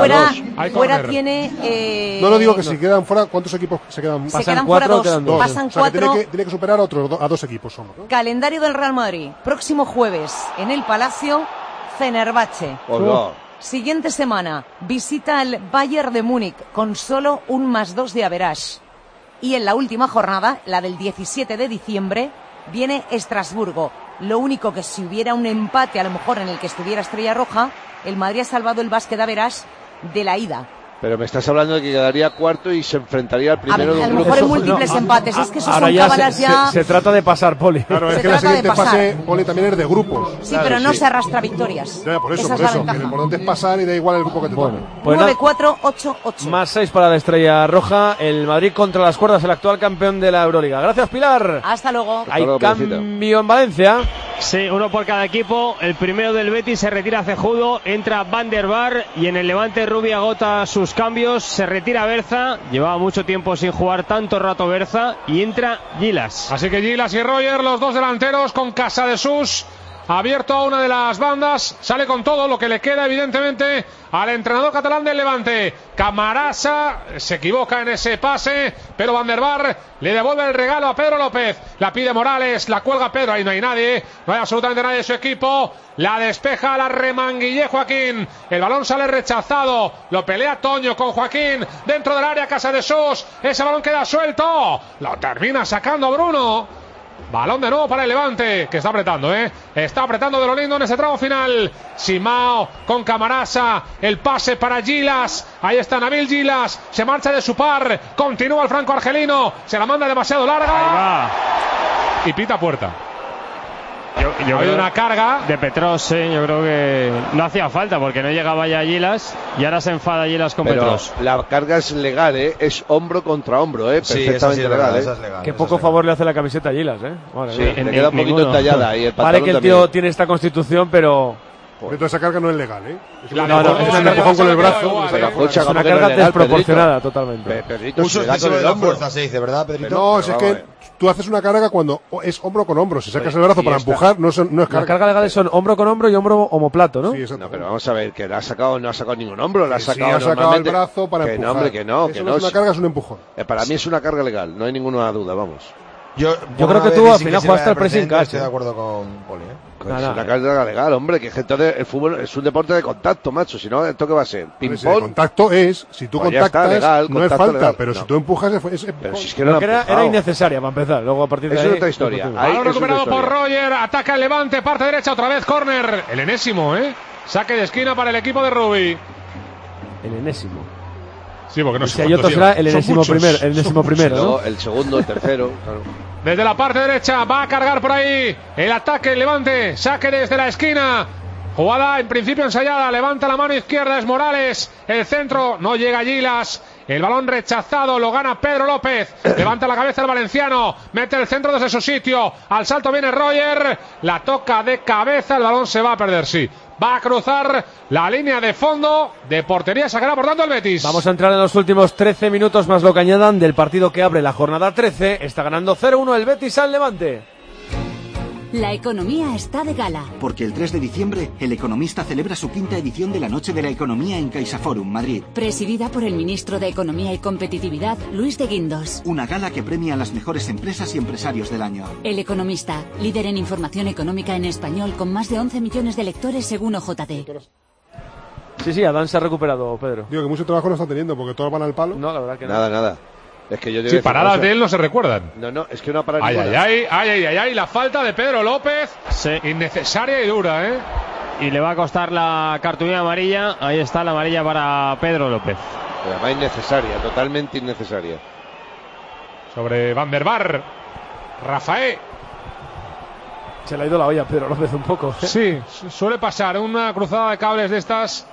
Fuera tiene... No digo que si quedan fuera, ¿cuántos equipos se quedan? Se quedan fuera 2. Pasan 4. Tiene que superar a 2 equipos solo, ¿no? Calendario del Real Madrid. Próximo jueves en el Palacio, Fenerbahce. Siguiente semana, visita al Bayern de Múnich con solo un +2 de average. Y en la última jornada, la del 17 de diciembre, viene Estrasburgo. Lo único que si hubiera un empate, a lo mejor en el que estuviera Estrella Roja, el Madrid ha salvado el básquet average de la ida. Pero me estás hablando de que quedaría cuarto y se enfrentaría al primero de un grupo. A lo mejor en múltiples empates, es que esos ahora son cábalas ya... Se trata de pasar, Poli. Claro, es que la siguiente fase, Poli, también es de grupos. Sí, claro, pero no se arrastra victorias. Ya, por eso, que lo importante es pasar y da igual el grupo que te toque. Pues 9-4-8-8. +6 para la Estrella Roja. El Madrid contra las cuerdas, el actual campeón de la Euroliga. Gracias, Pilar. Hasta luego. Hay cambio en Valencia. Sí, uno por cada equipo. El primero del Betis se retira Cejudo, entra Van der Bar, y en el Levante Rubi agota sus cambios. Se retira Berza, llevaba mucho tiempo sin jugar tanto rato Berza, y entra Gilas. Así que Gilas y Roger, los dos delanteros, con Casa de Sus abierto a una de las bandas, sale con todo lo que le queda evidentemente al entrenador catalán del Levante. Camarasa se equivoca en ese pase, pero Van der Bar le devuelve el regalo a Pedro López. La pide Morales, la cuelga Pedro, ahí no hay nadie, no hay absolutamente nadie de su equipo. La despeja, la remanguille Joaquín. El balón sale rechazado, lo pelea Toño con Joaquín dentro del área. Casa de Sus, ese balón queda suelto, lo termina sacando Bruno. Balón de nuevo para el Levante, que está apretando, está apretando de lo lindo en ese tramo final. Simao con Camarasa, el pase para Gilas, ahí está Nabil Gilas, se marcha de su par, continúa el franco argelino, se la manda demasiado larga y pita puerta. Yo hay una carga de Petros, yo creo que no hacía falta porque no llegaba ya Gilas y ahora se enfada Gilas con Petros. La carga es legal, es hombro contra hombro, perfectamente sí, legal. Esa es legal. Qué poco favor le hace la camiseta a Gilas, le queda un poquito entallada y el vale que el tío tiene esta constitución, pero Entonces esa carga no es legal, es un empujón con el brazo. Es una carga desproporcionada, totalmente. Uso excesivo de la fuerza se dice, ¿verdad, Pedrito? No, es que tú haces una carga cuando es hombro con hombro. Si sacas el brazo para empujar, no es carga. Las cargas legales son hombro con hombro y hombro homoplato, ¿no? Sí, no, pero vamos a ver, que no ha sacado ningún hombro, ha sacado el brazo para empujar. Que no es una carga, es un empujón. Para mí es una carga legal, no hay ninguna duda, vamos. Yo creo que tú al final jugaste al pressing catch. Estoy de acuerdo con Poli, Es una carga legal, hombre, que entonces el fútbol es un deporte de contacto, macho. Si no, ¿esto qué va a ser? ¿Ping-pong? Contacto es, si tú contactas, legal, no es falta, legal. pero si tú empujas, es pero si es que no era innecesaria para empezar. Luego a partir de ahí. Es otra historia. Balón recuperado por Roger, ataca el Levante, parte derecha, otra vez córner. El enésimo, saque de esquina para el equipo de Rubi. El enésimo. Sí, porque no sé. Si hay otro será el enésimo primero, ¿no? El segundo, el tercero, claro. Desde la parte derecha va a cargar por ahí el ataque, el Levante, saque desde la esquina. Jugada en principio ensayada, levanta la mano izquierda, es Morales, el centro, no llega Gilas, El balón rechazado, lo gana Pedro López. Levanta la cabeza el valenciano, mete el centro desde su sitio. Al salto viene Roger, la toca de cabeza, el balón se va a perder, sí. Va a cruzar la línea de fondo de portería, sacará por tanto el Betis. Vamos a entrar en los últimos 13 minutos más lo que añadan del partido que abre la jornada 13. Está ganando 0-1 el Betis al Levante. La economía está de gala. Porque el 3 de diciembre, El Economista celebra su 5ª edición de la Noche de la Economía en CaixaForum, Madrid. Presidida por el ministro de Economía y Competitividad, Luis de Guindos. Una gala que premia a las mejores empresas y empresarios del año. El Economista, líder en información económica en español con más de 11 millones de lectores según OJT. Sí, Adán se ha recuperado, Pedro. Digo que mucho trabajo no está teniendo porque todos van al palo. No, la verdad que no. Nada. Es que yo sí, paradas de él no se recuerdan. No, es que no ha parado ay, la falta de Pedro López. Sí. Innecesaria y dura, ¿eh? Y le va a costar la cartulina amarilla. Ahí está la amarilla para Pedro López. Además innecesaria, totalmente innecesaria. Sobre Van der Bar. Rafael. Se le ha ido la olla a Pedro López un poco. Sí, suele pasar una cruzada de cables de estas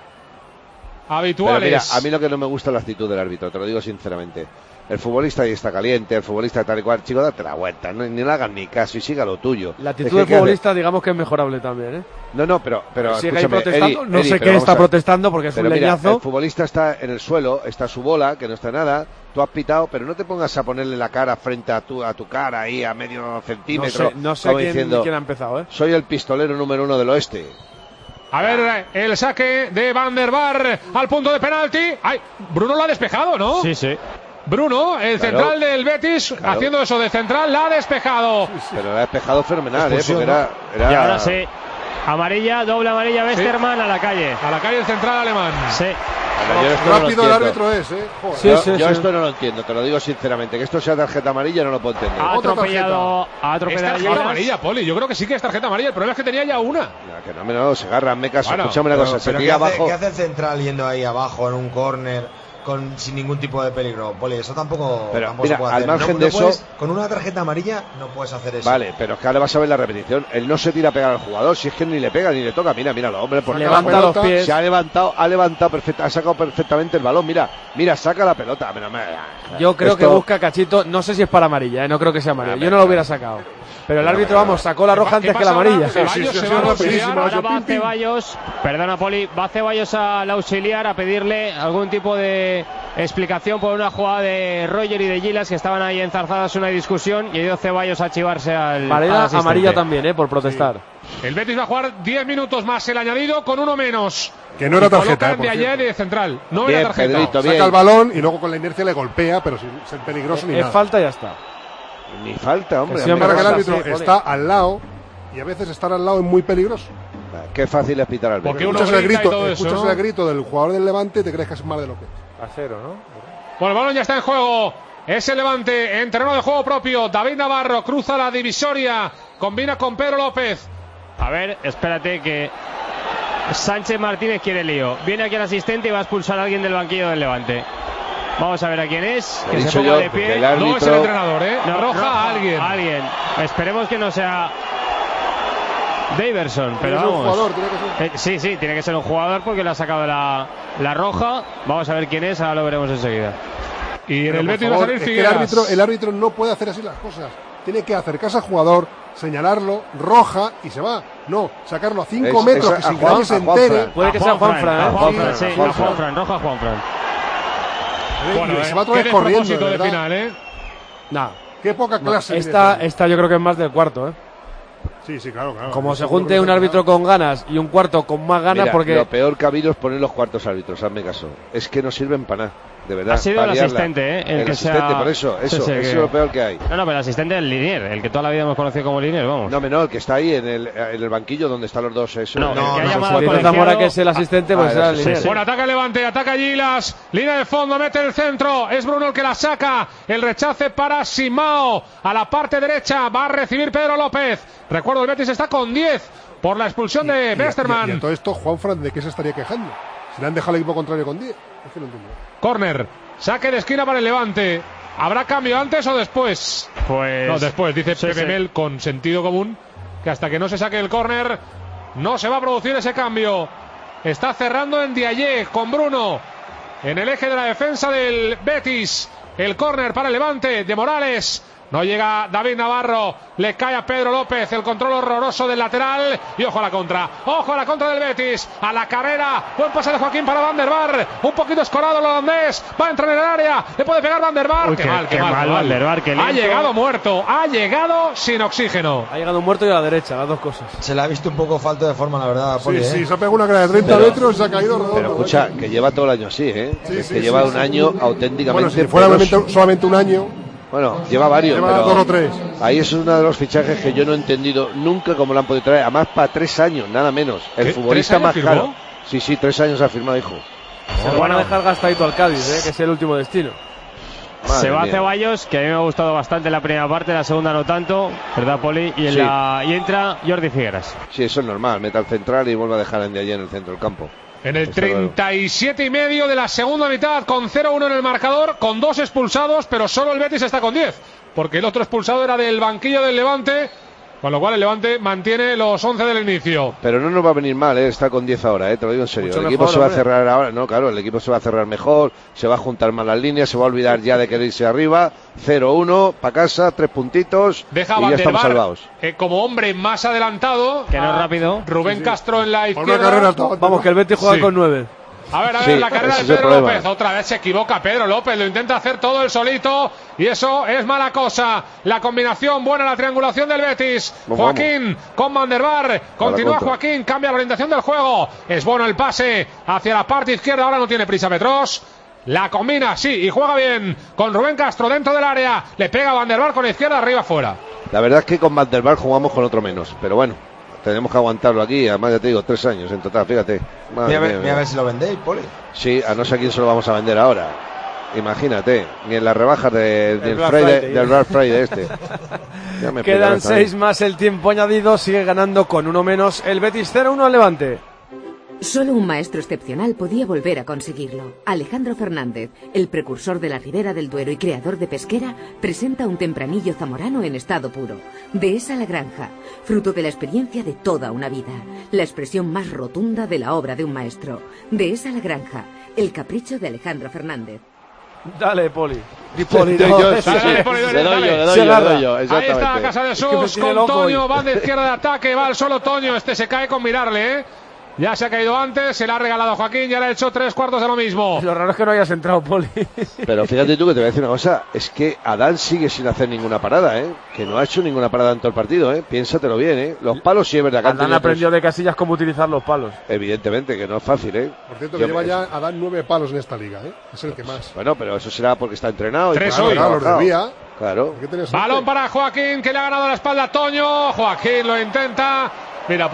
habituales. Pero mira, a mí lo que no me gusta es la actitud del árbitro, te lo digo sinceramente. El futbolista ahí está caliente, el futbolista tal y cual. Chico, date la vuelta, ni le hagan ni caso y siga lo tuyo. La actitud del futbolista, digamos que es mejorable también, ¿eh? No, pero sigue ahí protestando. No sé qué está protestando porque es un leñazo. El futbolista está en el suelo, está su bola, que no está nada. Tú has pitado, pero no te pongas a ponerle la cara frente a tu cara ahí a medio centímetro. No sé quién ha empezado, ¿eh? Soy el pistolero número 1 del oeste. A ver, el saque de Van der Bar al punto de penalti. ¡Ay! Bruno lo ha despejado, ¿no? Sí. Bruno, el central del Betis, haciendo eso de central, la ha despejado. Pero la ha despejado fenomenal, porque era... Y ahora sí. Amarilla, doble amarilla, Westermann a la calle. A la calle el central alemán. Sí. Rápido el árbitro es, Yo esto no lo entiendo, te lo digo sinceramente. Que esto sea tarjeta amarilla no lo puedo entender. Ha atropellado. Es tarjeta amarilla, Poli. Yo creo que sí que es tarjeta amarilla. El problema es que tenía ya una. Que no, se agarran, me caso. Escúchame una cosa. Pero ¿qué hace el central yendo ahí abajo en un córner? Sin ningún tipo de peligro, Poli, eso tampoco, pero, tampoco mira, se puede hacer. Al margen de eso, con una tarjeta amarilla no puedes hacer eso. Vale, pero es que ahora vas a ver la repetición. Él no se tira a pegar al jugador, si es que ni le pega ni le toca. Míralo, hombre, porque levanta los pies. Se ha levantado ha sacado perfectamente el balón. Mira, saca la pelota. Yo creo que busca Cachito, no sé si es para amarilla, no creo que sea amarilla. Yo no lo hubiera sacado. Pero el árbitro, sacó la roja antes que la amarilla. Ahora va Ceballos, perdona Poli, va Ceballos al auxiliar a pedirle algún tipo de explicación por una jugada de Roger y de Gilas que estaban ahí enzarzadas, una discusión, y ha ido Ceballos a chivarse al amarilla también, por protestar. Sí. El Betis va a jugar 10 minutos más el añadido con uno menos. Que no era tarjeta. De ayer y de central. No bien, era tarjeta. Pedrito, saca el balón y luego con la inercia le golpea, pero sin ser peligroso ni nada. Es falta y ya está. Ni falta, hombre. Siempre que el árbitro está al lado y a veces estar al lado es muy peligroso. Qué fácil es pitar al Betis. Porque escuchas el grito del jugador del Levante y te crees que es más de lo que es. A cero, ¿no? Bueno, el balón ya está en juego. Es el Levante en terreno de juego propio. David Navarro cruza la divisoria. Combina con Pedro López. A ver, espérate que Sánchez Martínez quiere lío. Viene aquí el asistente y va a expulsar a alguien del banquillo del Levante. Vamos a ver a quién es. Que se ponga de pie. No es el entrenador, ¿eh? Roja a alguien. Esperemos que no sea Daverson, pero vamos. Un jugador, tiene que ser. Sí, tiene que ser un jugador porque le ha sacado la roja. Vamos a ver quién es, ahora lo veremos enseguida. Y en el Betis va a salir Figueras. El árbitro no puede hacer así las cosas. Tiene que acercarse al jugador, señalarlo, roja y se va. No, sacarlo a 5 metros que sin que nadie se entere. Puede que sea Juanfran, roja a Juanfran. Bueno, se va otra vez corriendo de final, Nah. Qué poca clase. Esta yo creo que es más del cuarto, Sí, claro. Como se junte un árbitro con ganas y un cuarto con más ganas, porque lo peor que ha habido es poner los cuartos árbitros, hazme caso. Es que no sirven para nada, de verdad. Ha sido el asistente, el asistente, por eso es lo peor que hay. No, pero el asistente es el Linier, el que toda la vida hemos conocido como Linier, vamos. No, el que está ahí en el banquillo donde están los dos. Eso. No, Zamora, que es el asistente, pues será el Linier. Bueno, ataca el Levante, ataca Gilas, línea de fondo, mete el centro, es Bruno el que la saca, el rechace para Simao, a la parte derecha, va a recibir Pedro López. Recuerdo, el Betis está con 10 por la expulsión de Westermann. Y a todo esto, Juanfran, ¿de qué se estaría quejando? Si le han dejado el equipo contrario con 10. Es que no entiendo. Corner, saque de esquina para el Levante. ¿Habrá cambio antes o después? Pues... No, después, dice Pepe Mel con sentido común, que hasta que no se saque el córner no se va a producir ese cambio. Está cerrando en Diaye con Bruno. en el eje de la defensa del Betis. El córner para el Levante de Morales. No llega David Navarro, le cae a Pedro López, el control horroroso del lateral y ojo a la contra del Betis, a la carrera, buen pase de Joaquín para Van der Vaart, un poquito escorado el holandés, va a entrar en el área, le puede pegar Van der Vaart. Qué mal Van der Vaart, ha llegado muerto, ha llegado sin oxígeno. Ha llegado muerto y a la derecha, las dos cosas. Se le ha visto un poco falta de forma, la verdad, Poli, sí, se ha pegado una cara de 30 metros y se ha caído redondo. Pero escucha, que lleva todo el año así, que lleva un año auténticamente. Bueno, si fuera solamente un año. Bueno, lleva varios, lleva pero 2 o 3. Ahí es uno de los fichajes que yo no he entendido nunca cómo lo han podido traer. Además, para 3 años, nada menos. El futbolista más caro. Sí, 3 años ha firmado, hijo. Se lo van a dejar gastadito al Cádiz, que es el último destino. Madre se va mía. Ceballos, que a mí me ha gustado bastante la primera parte, la segunda no tanto, ¿verdad, Poli? Y, y entra Jordi Figueras. Sí, eso es normal, meta al central y vuelve a dejar de allí en el centro del campo. En el 37,5 de la segunda mitad, con 0-1 en el marcador, con 2 expulsados, pero solo el Betis está con 10, porque el otro expulsado era del banquillo del Levante, con lo cual el Levante mantiene los 11 del inicio. Pero no nos va a venir mal, está con 10 ahora, te lo digo en serio. Mucho el equipo mejor, se va a cerrar ahora, no, claro, el equipo se va a cerrar mejor, se va a juntar más las líneas, se va a olvidar ya de querer irse arriba, 0-1, para casa, 3 puntitos, deja y ya estamos salvados. Como hombre más adelantado, que no es rápido. Rubén Castro en la izquierda. Vamos, que el Betis juega con 9. A ver, la carrera de Pedro López. Otra vez se equivoca Pedro López, lo intenta hacer todo él solito y eso es mala cosa. La combinación buena, la triangulación del Betis. Joaquín con Van der Vaart. Continúa Joaquín, cambia la orientación del juego. Es bueno el pase hacia la parte izquierda, ahora no tiene prisa Petros. La combina, sí, y juega bien con Rubén Castro dentro del área. Le pega Van der Vaart con la izquierda, arriba, fuera. La verdad es que con Van der Vaart jugamos con otro menos, pero bueno. Tenemos que aguantarlo aquí, además ya te digo, 3 años en total, fíjate. Mira a ver si lo vendéis, Poli. Sí, a no sé a quién se lo vamos a vender ahora. Imagínate, ni en las rebajas del Black Friday este. Quedan 6 más el tiempo añadido, sigue ganando con 1 menos el Betis, 0-1 al Levante. Solo un maestro excepcional podía volver a conseguirlo. Alejandro Fernández, el precursor de la Ribera del Duero y creador de Pesquera, presenta un tempranillo zamorano en estado puro. Dehesa la Granja, fruto de la experiencia de toda una vida. La expresión más rotunda de la obra de un maestro. Dehesa la Granja, el capricho de Alejandro Fernández. Dale, Poli. Le doy yo. Ahí está Casa de Sus con Toño, va de izquierda de ataque, va al solo Toño, se cae con mirarle, Ya se ha caído antes, se le ha regalado a Joaquín, ya le ha hecho 3/4 de lo mismo. Lo raro es que no hayas entrado, Poli. Pero fíjate tú que te voy a decir una cosa, es que Adán sigue sin hacer ninguna parada, que no ha hecho ninguna parada en todo el partido, piénsatelo bien, los palos sí es verdad que Adán aprendió de Casillas cómo utilizar los palos. Evidentemente, que no es fácil, Por cierto, que lleva ya Adán 9 palos en esta liga, es el que más. Bueno, pero eso será porque está entrenado. 3 hoy. Claro, los debía. Claro. Balón para Joaquín, que le ha ganado la espalda a Toño. Joaquín lo intenta. Mira,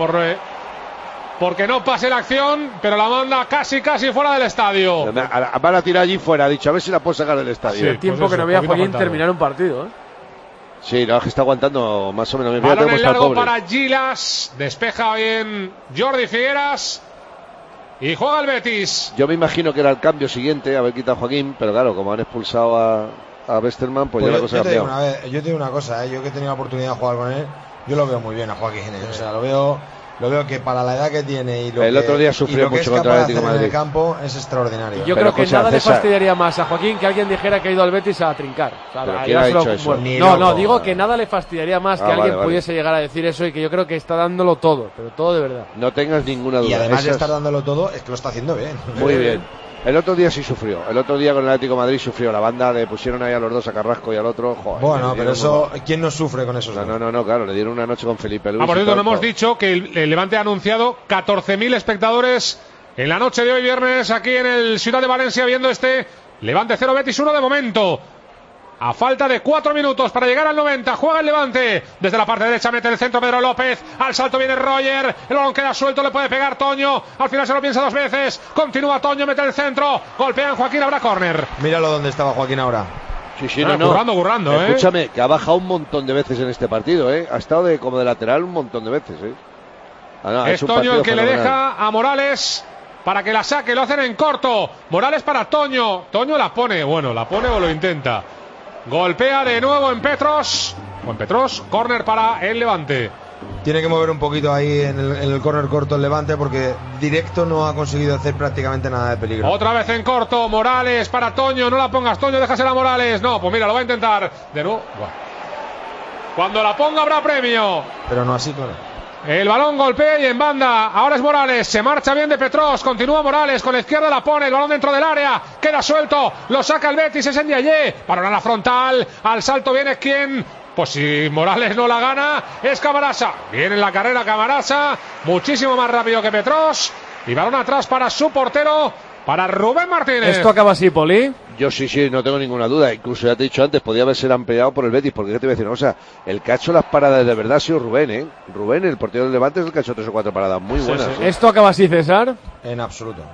porque no pase la acción, pero la manda casi fuera del estadio. Van a tirar allí fuera, ha dicho, a ver si la puedo sacar del estadio. Sí, el tiempo que no veía Joaquín terminar un partido, Sí, no, es que está aguantando más o menos bien. Balón en largo para Gilas, despeja bien Jordi Figueras y juega el Betis. Yo me imagino que era el cambio siguiente, haber quitado a Joaquín, pero claro, como han expulsado a Westerman, pues ya la cosa ha cambiado. Yo te digo una cosa, yo que he tenido la oportunidad de jugar con él, yo lo veo muy bien a Joaquín, o sea, lo veo que para la edad que tiene y el otro día sufrió mucho contra el Atlético de Madrid en el campo es extraordinario. Yo creo que nada le fastidiaría más a Joaquín que alguien dijera que ha ido al Betis a trincar. O sea, ¿quién ha dicho eso? No, digo que nada le fastidiaría más que alguien pudiese llegar a decir eso, y que yo creo que está dándolo todo, pero todo de verdad. No tengas ninguna duda. Y además de estar dándolo todo, es que lo está haciendo bien. Muy bien. El otro día sí sufrió. El otro día con el Atlético de Madrid sufrió. La banda le pusieron ahí a los dos, a Carrasco y al otro. Joder, bueno, pero eso, ¿quién no sufre con eso? No, claro, le dieron una noche con Felipe Luis. Por cierto, no hemos dicho que el Levante ha anunciado 14.000 espectadores en la noche de hoy viernes aquí en el Ciudad de Valencia viendo este Levante 0 Betis 1 de momento. A falta de 4 minutos para llegar al 90, juega el Levante. Desde la parte derecha mete el centro Pedro López. Al salto viene Roger. El balón queda suelto, le puede pegar Toño. Al final se lo piensa 2 veces. Continúa Toño, mete el centro. Golpean Joaquín, habrá córner. Míralo donde estaba Joaquín ahora. Sí, currando, Escúchame, que ha bajado un montón de veces en este partido, Ha estado como de lateral un montón de veces, Es Toño el que le deja a Morales para que la saque, lo hacen en corto. Morales para Toño. Toño la pone o lo intenta. Golpea de nuevo en Petros. Córner para el Levante. Tiene que mover un poquito ahí en el córner corto el Levante, porque directo no ha conseguido hacer prácticamente nada de peligro. Otra vez en corto, Morales para Toño. No la pongas, Toño, déjasela a Morales. No, pues mira, lo va a intentar de nuevo. Cuando la ponga habrá premio. Pero no así, claro. El balón golpea y en banda. Ahora es Morales. Se marcha bien de Petros. Continúa Morales. Con la izquierda la pone. El balón dentro del área. Queda suelto. Lo saca el Betis. Es en Ndiaye. Para la frontal. Al salto viene quien. Pues si Morales no la gana, es Camarasa. Viene en la carrera Camarasa. Muchísimo más rápido que Petros. Y balón atrás para su portero. Para Rubén Martínez. ¿Esto acaba así, Poli? Yo sí, no tengo ninguna duda. Incluso ya te he dicho antes, podía haber sido ampliado por el Betis, porque yo te voy a decir una cosa, el que ha hecho las paradas de verdad ha sido Rubén, ¿eh? Rubén, el portero del Levante, es el que ha hecho 3 o 4 paradas muy buenas. Sí. ¿Esto acaba así, César? En absoluto.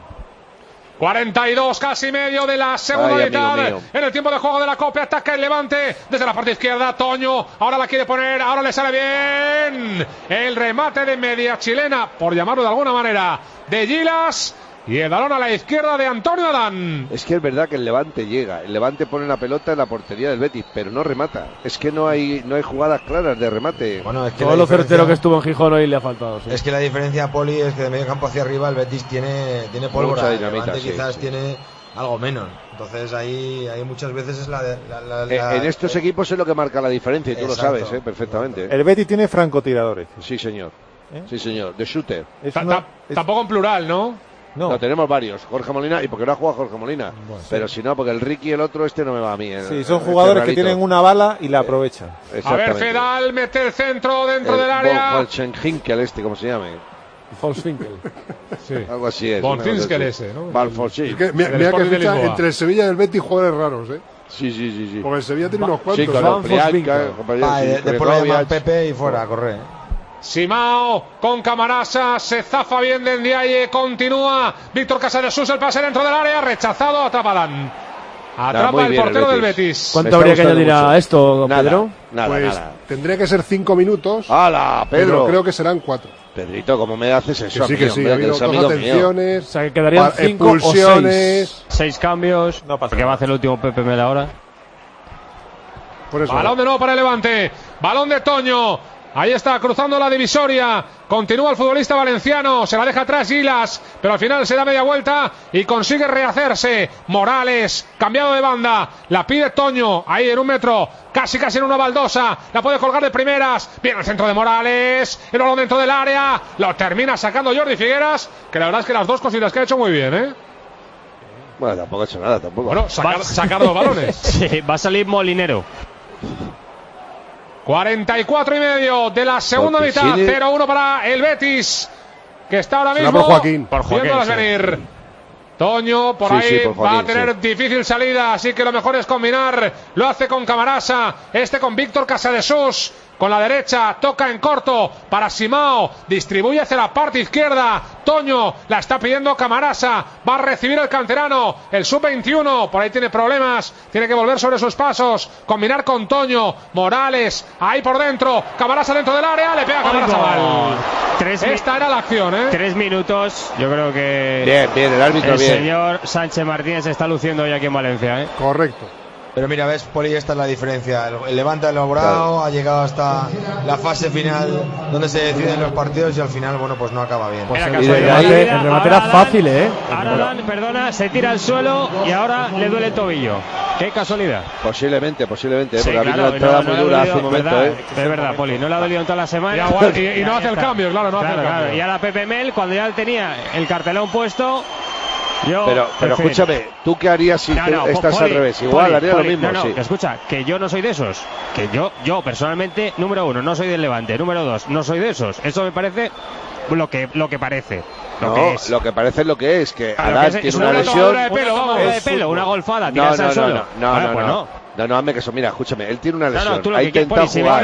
42, casi medio de la segunda mitad. En el tiempo de juego de la Copa, ataca el Levante desde la parte izquierda. Toño, ahora la quiere poner, ahora le sale bien. El remate de media chilena, por llamarlo de alguna manera, de Gilas. Y el balón a la izquierda de Antonio Adán. Es que es verdad que el Levante llega. El Levante pone la pelota en la portería del Betis, pero no remata. Es que no hay jugadas claras de remate. Bueno, es que todo lo certero que estuvo en Gijón hoy le ha faltado. Sí. Es que la diferencia, Poli, es que de medio campo hacia arriba el Betis tiene pólvora. Mucha dinamita, el Levante quizás sí. Tiene algo menos. Entonces ahí muchas veces es en estos equipos es lo que marca la diferencia y tú lo sabes perfectamente. El Betis tiene francotiradores. Sí, señor. Sí, señor. De shooter. Tampoco en plural, ¿no? No, tenemos varios. Jorge Molina, y porque no ha jugado Jorge Molina. Bueno, pero si no, porque el Ricky y el otro, no me va a mí. Sí, son jugadores que tienen una bala y la aprovechan. A ver, Fedal mete el centro dentro del área. Volchenhinkel ¿cómo se llama? Volsfinkel. Sí. Algo así es. Volfinkel ese, ¿no? Volfinkel. Mira que ficha entre el Sevilla y el Betis jugadores raros, ¿eh? Sí. Porque el Sevilla tiene unos cuantos. Sí, con después lo llaman Pepe y fuera, a correr. Simao con Camarasa, se zafa bien de Ndiaye, continúa Víctor Casadesús, el pase dentro del área, rechazado, atrapadan. Atrapa el portero del Betis. ¿Cuánto habría que añadir a esto, Pedro? Nada. Tendría que ser 5 minutos. ¡Hala, Pedro! Pero creo que serán 4. Pedrito, ¿cómo me haces eso? Que sí, ha habido 2 atenciones, o sea, que quedarían 5 expulsiones, 6 cambios. No pasa. ¿Qué va a hacer el último Pepe Mel ahora? Por eso. Balón de nuevo para el Levante. Balón de Toño. Ahí está, cruzando la divisoria. Continúa el futbolista valenciano. Se la deja atrás Gilas, pero al final se da media vuelta y consigue rehacerse. Morales, cambiado de banda. La pide Toño, ahí en 1 metro. Casi en una baldosa. La puede colgar de primeras. Viene el centro de Morales. El balón dentro del área. Lo termina sacando Jordi Figueras. Que la verdad es que las dos cositas que ha hecho muy bien, ¿eh? Bueno, tampoco ha hecho nada, tampoco. Bueno, sacar 2 balones. Sí, va a salir Molinero. 44 y medio de la segunda mitad. 0-1 para el Betis, que está ahora mismo por Joaquín, viéndolas venir. Toño por ahí Joaquín, va a tener difícil salida, así que lo mejor es combinar. Lo hace con Camarasa, con Víctor Casadesús. Con la derecha, toca en corto para Simao, distribuye hacia la parte izquierda. Toño, la está pidiendo Camarasa, va a recibir el canterano, el sub-21, por ahí tiene problemas, tiene que volver sobre sus pasos, combinar con Toño, Morales, ahí por dentro, Camarasa dentro del área, le pega Camarasa mal. Esta era la acción, 3 minutos, yo creo que bien, el árbitro el señor Sánchez Martínez se está luciendo hoy aquí en Valencia, Correcto. Pero mira, ves, Poli, esta es la diferencia. El Levante ha elaborado, ha llegado hasta la fase final donde se deciden los partidos y al final, bueno, pues no acaba bien. Pues el remate era fácil, Ahora perdona, se tira al suelo y ahora le duele el tobillo. Qué casualidad. Posiblemente, sí, porque ha habido una entrada muy dura hace un momento. Es verdad, Poli, no le ha dolido en toda la semana. Y no hace el cambio, claro, no hace el cambio. Y ahora Pepe Mel, cuando ya tenía el cartelón puesto... Pero escúchame, ¿tú qué harías si estás al revés? Igual haría lo mismo. Sí. Escucha, que yo no soy de esos. Que yo personalmente, número 1, no soy del Levante. Número 2, no soy de esos. Eso me parece lo que parece. Lo que parece es lo que es. Que Adán tiene una lesión. Una golfada, tirarse al suelo. No, hazme caso. Mira, escúchame, él tiene una lesión. Ha intentado jugar.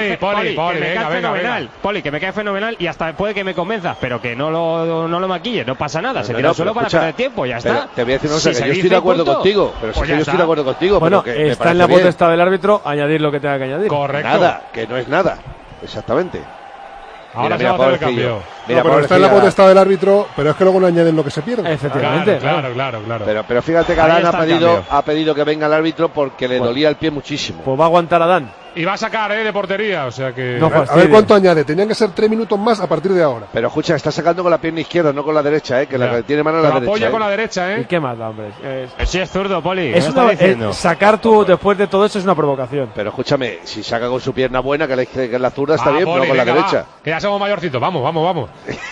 Poli, que me cae fenomenal y hasta puede que me convenza, pero que no lo maquille, no pasa nada. Se tira al suelo para perder tiempo, ya está. Te voy a decir una cosa, que yo estoy de acuerdo contigo. Pero si yo estoy de acuerdo contigo. Bueno, está en la potestad del árbitro añadir lo que tenga que añadir. Correcto. Nada, que no es nada. Exactamente. Ahora se va a hacer el cambio. Pero está en la potestad del árbitro, pero es que luego no añaden lo que se pierde. Efectivamente. Claro. Pero fíjate que Adán ha pedido que venga el árbitro porque le dolía el pie muchísimo. Pues va a aguantar Adán. Y va a sacar de portería, o sea que... No, a ver cuánto añade. Tenían que ser 3 minutos más a partir de ahora. Pero escucha, está sacando con la pierna izquierda, no con la derecha, que la que tiene mano a la derecha. Apoya con la derecha, ¿Y qué más da, hombre? Sí, es zurdo, Poli. Sacar tú después de todo eso es una provocación. Pero escúchame, si saca con su pierna buena, que es la zurda, está bien, Poli, pero con la derecha. Va, que ya somos mayorcitos, vamos.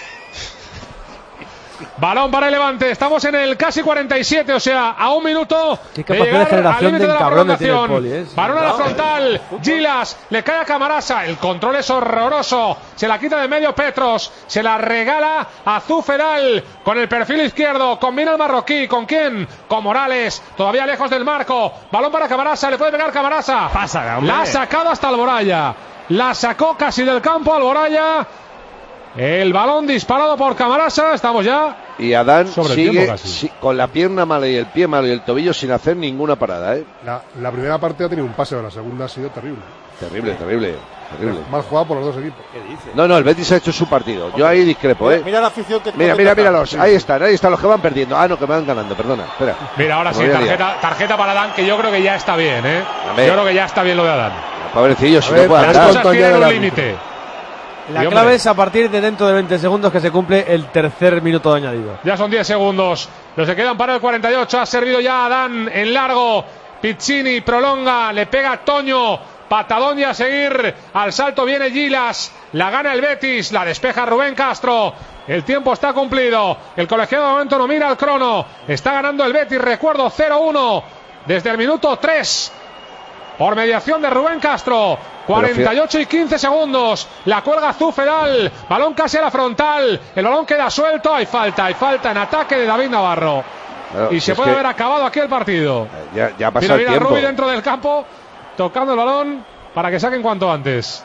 Balón para el Levante, estamos en el casi 47, o sea, a 1 minuto de llegar al límite de la prolongación. Balón a la frontal, Gilas, le cae a Camarasa, el control es horroroso, se la quita de medio Petros, se la regala a Zufedal con el perfil izquierdo, combina el marroquí, ¿con quién? Con Morales, todavía lejos del marco, balón para Camarasa, le puede pegar Camarasa, la ha sacado hasta Alboraya, la sacó casi del campo Alboraya. El balón disparado por Camarasa, estamos ya. Y Adán sigue con la pierna mala y el pie malo y el tobillo sin hacer ninguna parada. La primera parte ha tenido un pase, pero la segunda ha sido terrible. Terrible. Mal jugado por los dos equipos. ¿Qué dice? No, el Betis ha hecho su partido. Yo ahí discrepo, Mira la afición que míralos. Sí. Ahí están los que van perdiendo. No, que van ganando, perdona. Espera. Mira, ahora sí, tarjeta para Adán, que yo creo que ya está bien, Yo creo que ya está bien lo de Adán. Pobrecillo, si no puede andar. Las cosas tienen un límite. La clave es a partir de dentro de 20 segundos que se cumple el tercer minuto de añadido. Ya son 10 segundos. Los que quedan para el 48. Ha servido ya Adán en largo. Piccini prolonga. Le pega Toño. Patadón y a seguir. Al salto viene Gilas. La gana el Betis. La despeja Rubén Castro. El tiempo está cumplido. El colegiado de momento no mira el crono. Está ganando el Betis. Recuerdo 0-1 desde el minuto 3. Por mediación de Rubén Castro. 48 y 15 segundos. La cuelga Zufedal. Balón casi a la frontal. El balón queda suelto. Hay falta en ataque de David Navarro. Claro, y se puede haber acabado aquí el partido. Ya ha pasado el tiempo. Rubí dentro del campo, tocando el balón para que saquen cuanto antes.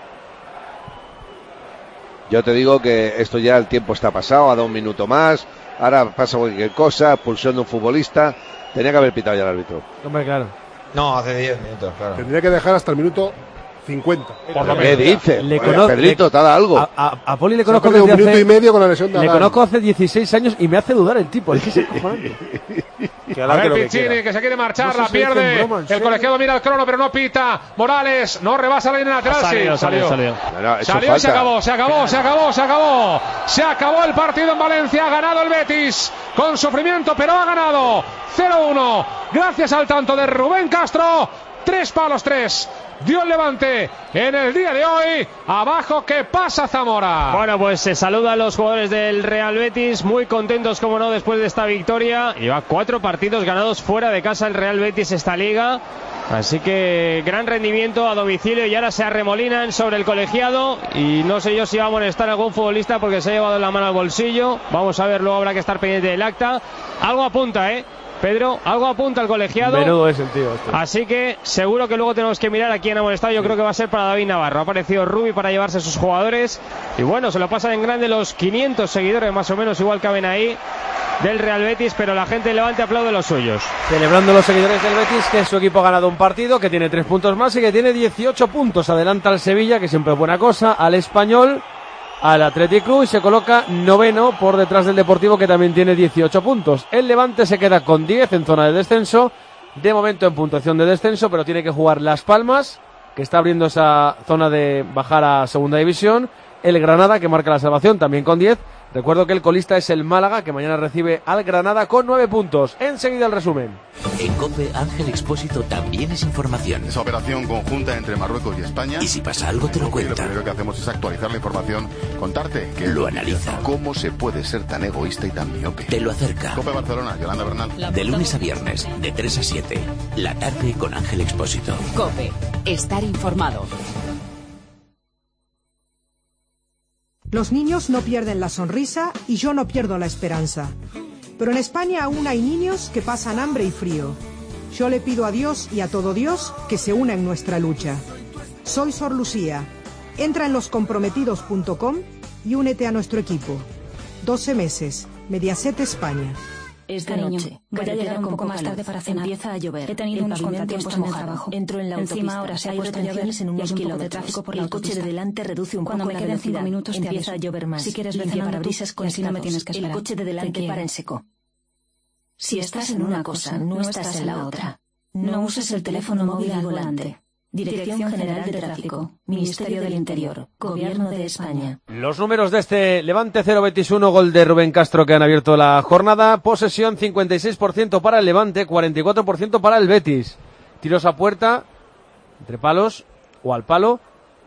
Yo te digo que esto ya el tiempo está pasado. Ha dado un minuto más. Ahora pasa cualquier cosa. Expulsión de un futbolista. Tenía que haber pitado ya el árbitro. Hombre, claro. No, hace 10 minutos, claro. Tendría que dejar hasta el minuto 50. ¿Qué dice? Pedrito, te da algo. A Poli le conozco desde un minuto y medio con la lesión de Adán. Le conozco hace 16 años y me hace dudar el tipo. Es que es acojonante. A ver, Piccini, que se quiere marchar, la pierde. El colegiado mira el crono, pero no pita. Morales no rebasa la línea lateral. Salió. Salió y se acabó. Se acabó el partido en Valencia. Ha ganado el Betis con sufrimiento, pero ha ganado 0-1. Gracias al tanto de Rubén Castro. 3 palos. Dio el Levante en el día de hoy. Abajo, ¿qué pasa, Zamora? Bueno, pues se saluda a los jugadores del Real Betis, muy contentos, como no, después de esta victoria. Lleva 4 partidos ganados fuera de casa el Real Betis esta liga. Así que gran rendimiento a domicilio y ahora se arremolinan sobre el colegiado. Y no sé yo si va a molestar a algún futbolista porque se ha llevado la mano al bolsillo. Vamos a ver, luego habrá que estar pendiente del acta. Algo apunta, Pedro, algo apunta el colegiado. Menudo es el tío este. Así que seguro que luego tenemos que mirar a quién ha molestado. Yo creo que va a ser para David Navarro. Ha aparecido Rubi para llevarse a sus jugadores. Y bueno, se lo pasan en grande los 500 seguidores, más o menos, igual caben ahí, del Real Betis. Pero la gente del Levante aplaude los suyos. Celebrando los seguidores del Betis que su equipo ha ganado un partido, que tiene 3 puntos más y que tiene 18 puntos. Adelanta al Sevilla, que siempre es buena cosa, al Español, al Athletic Club, y se coloca noveno por detrás del Deportivo, que también tiene 18 puntos. El Levante se queda con 10 en zona de descenso, de momento en puntuación de descenso, pero tiene que jugar Las Palmas, que está abriendo esa zona de bajar a segunda división. El Granada, que marca la salvación, también con 10. Recuerdo que el colista es el Málaga, que mañana recibe al Granada con 9 puntos. Enseguida el resumen. En COPE, Ángel Expósito también es información. Esa operación conjunta entre Marruecos y España. Y si pasa algo te lo cuenta. Lo primero que hacemos es actualizar la información, contarte que lo analiza. ¿Cómo se puede ser tan egoísta y tan miope? Te lo acerca. COPE Barcelona, Yolanda Bernal. De lunes a viernes, de 3 a 7. La tarde con Ángel Expósito. COPE. Estar informado. Los niños no pierden la sonrisa y yo no pierdo la esperanza. Pero en España aún hay niños que pasan hambre y frío. Yo le pido a Dios y a todo Dios que se una en nuestra lucha. Soy Sor Lucía. Entra en loscomprometidos.com y únete a nuestro equipo. 12 meses. Mediaset España. Esta noche voy a llegar un poco más tarde para cenar. Empieza a llover. He tenido unos contratiempos en el trabajo. Entro en la autopista. Encima ahora se ha puesto a llover en unos kilómetros de tráfico por la autopista. El coche de delante reduce un poco la velocidad. Cuando me queden 5 minutos empieza a llover más. Si quieres limpia parabrisas con así no me tienes que esperar. El coche de delante para en seco. Si estás en una cosa, no estás en la otra. No uses el teléfono móvil al volante. Dirección General de Tráfico, Ministerio del Interior, Gobierno de España. Los números de este Levante 0-Betis-1, gol de Rubén Castro que han abierto la jornada. Posesión 56% para el Levante, 44% para el Betis. Tiros a puerta, entre palos o al palo,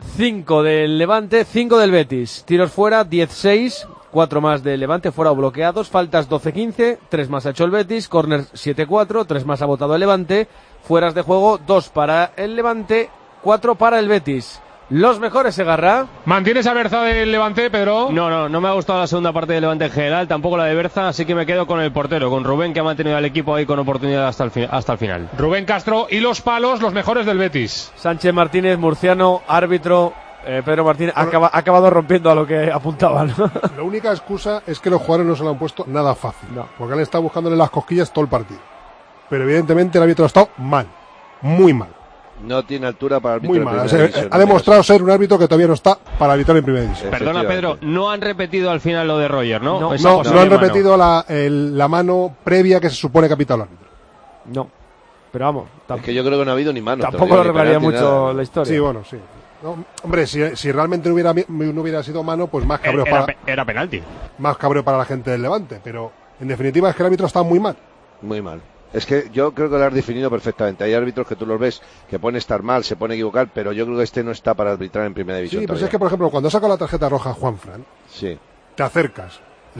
5 del Levante, 5 del Betis. Tiros fuera, 10-6, 4 más del Levante fuera o bloqueados. Faltas 12-15, 3 más ha hecho el Betis. Corners 7-4, 3 más ha votado el Levante. Fueras de juego, 2 para el Levante, 4 para el Betis. Los mejores, Segarra. ¿Mantienes a Berza del Levante, Pedro? No me ha gustado la segunda parte del Levante en general, tampoco la de Berza, así que me quedo con el portero, con Rubén, que ha mantenido al equipo ahí con oportunidad hasta el final. Rubén Castro y los palos, los mejores del Betis. Sánchez Martínez, murciano, árbitro. Pedro Martínez ha acabado rompiendo a lo que apuntaban. La única excusa es que los jugadores no se lo han puesto nada fácil, porque han estado buscándole las cosquillas todo el partido. Pero evidentemente el árbitro ha estado mal, muy mal. No tiene altura para arbitrar. Muy mal. Ha demostrado ser un árbitro que todavía no está para arbitrar en primera división. Perdona, Pedro, no han repetido al final lo de Roger, ¿no? No han repetido la mano previa que se supone que ha pitado el árbitro. No, pero vamos. Es que yo creo que no ha habido ni mano. Tampoco lo revelaría mucho la historia. Sí, bueno, sí. No, hombre, si realmente no hubiera sido mano, pues más cabreo era penalti. Más cabreo para la gente del Levante, pero en definitiva es que el árbitro está muy mal. Muy mal. Es que yo creo que lo has definido perfectamente. Hay árbitros que tú los ves que pueden estar mal, se pueden equivocar, pero yo creo que este no está para arbitrar en primera división. Sí, pero es que, por ejemplo, cuando saca la tarjeta roja a Juanfran, sí, te acercas,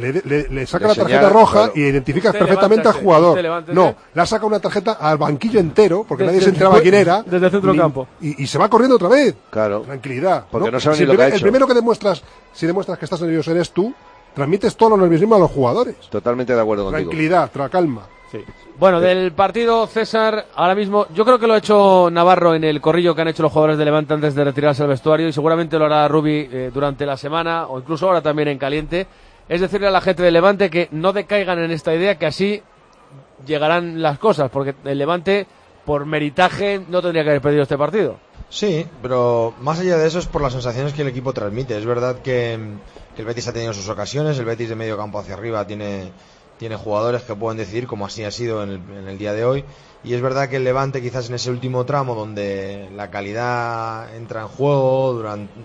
le saca la tarjeta roja, claro, y identificas perfectamente al jugador. No, le saca una tarjeta al banquillo entero, porque nadie se enteraba quién era. Desde el centro campo. Y se va corriendo otra vez. Claro. Tranquilidad. Porque no sabe ni lo que ha hecho. El primero que demuestras, si demuestras que estás nervioso eres tú, transmites todo lo nerviosismo a los jugadores. Totalmente de acuerdo contigo. Tranquilidad, calma. Sí. Bueno, del partido, César, ahora mismo, yo creo que lo ha hecho Navarro en el corrillo que han hecho los jugadores de Levante antes de retirarse al vestuario, y seguramente lo hará Rubi durante la semana, o incluso ahora también en caliente. Es decirle a la gente de Levante que no decaigan en esta idea, que así llegarán las cosas, porque el Levante, por meritaje, no tendría que haber perdido este partido. Sí, pero más allá de eso es por las sensaciones que el equipo transmite. Es verdad que el Betis ha tenido sus ocasiones, el Betis de medio campo hacia arriba tiene jugadores que pueden decidir, como así ha sido en el día de hoy, y es verdad que el Levante quizás en ese último tramo donde la calidad entra en juego,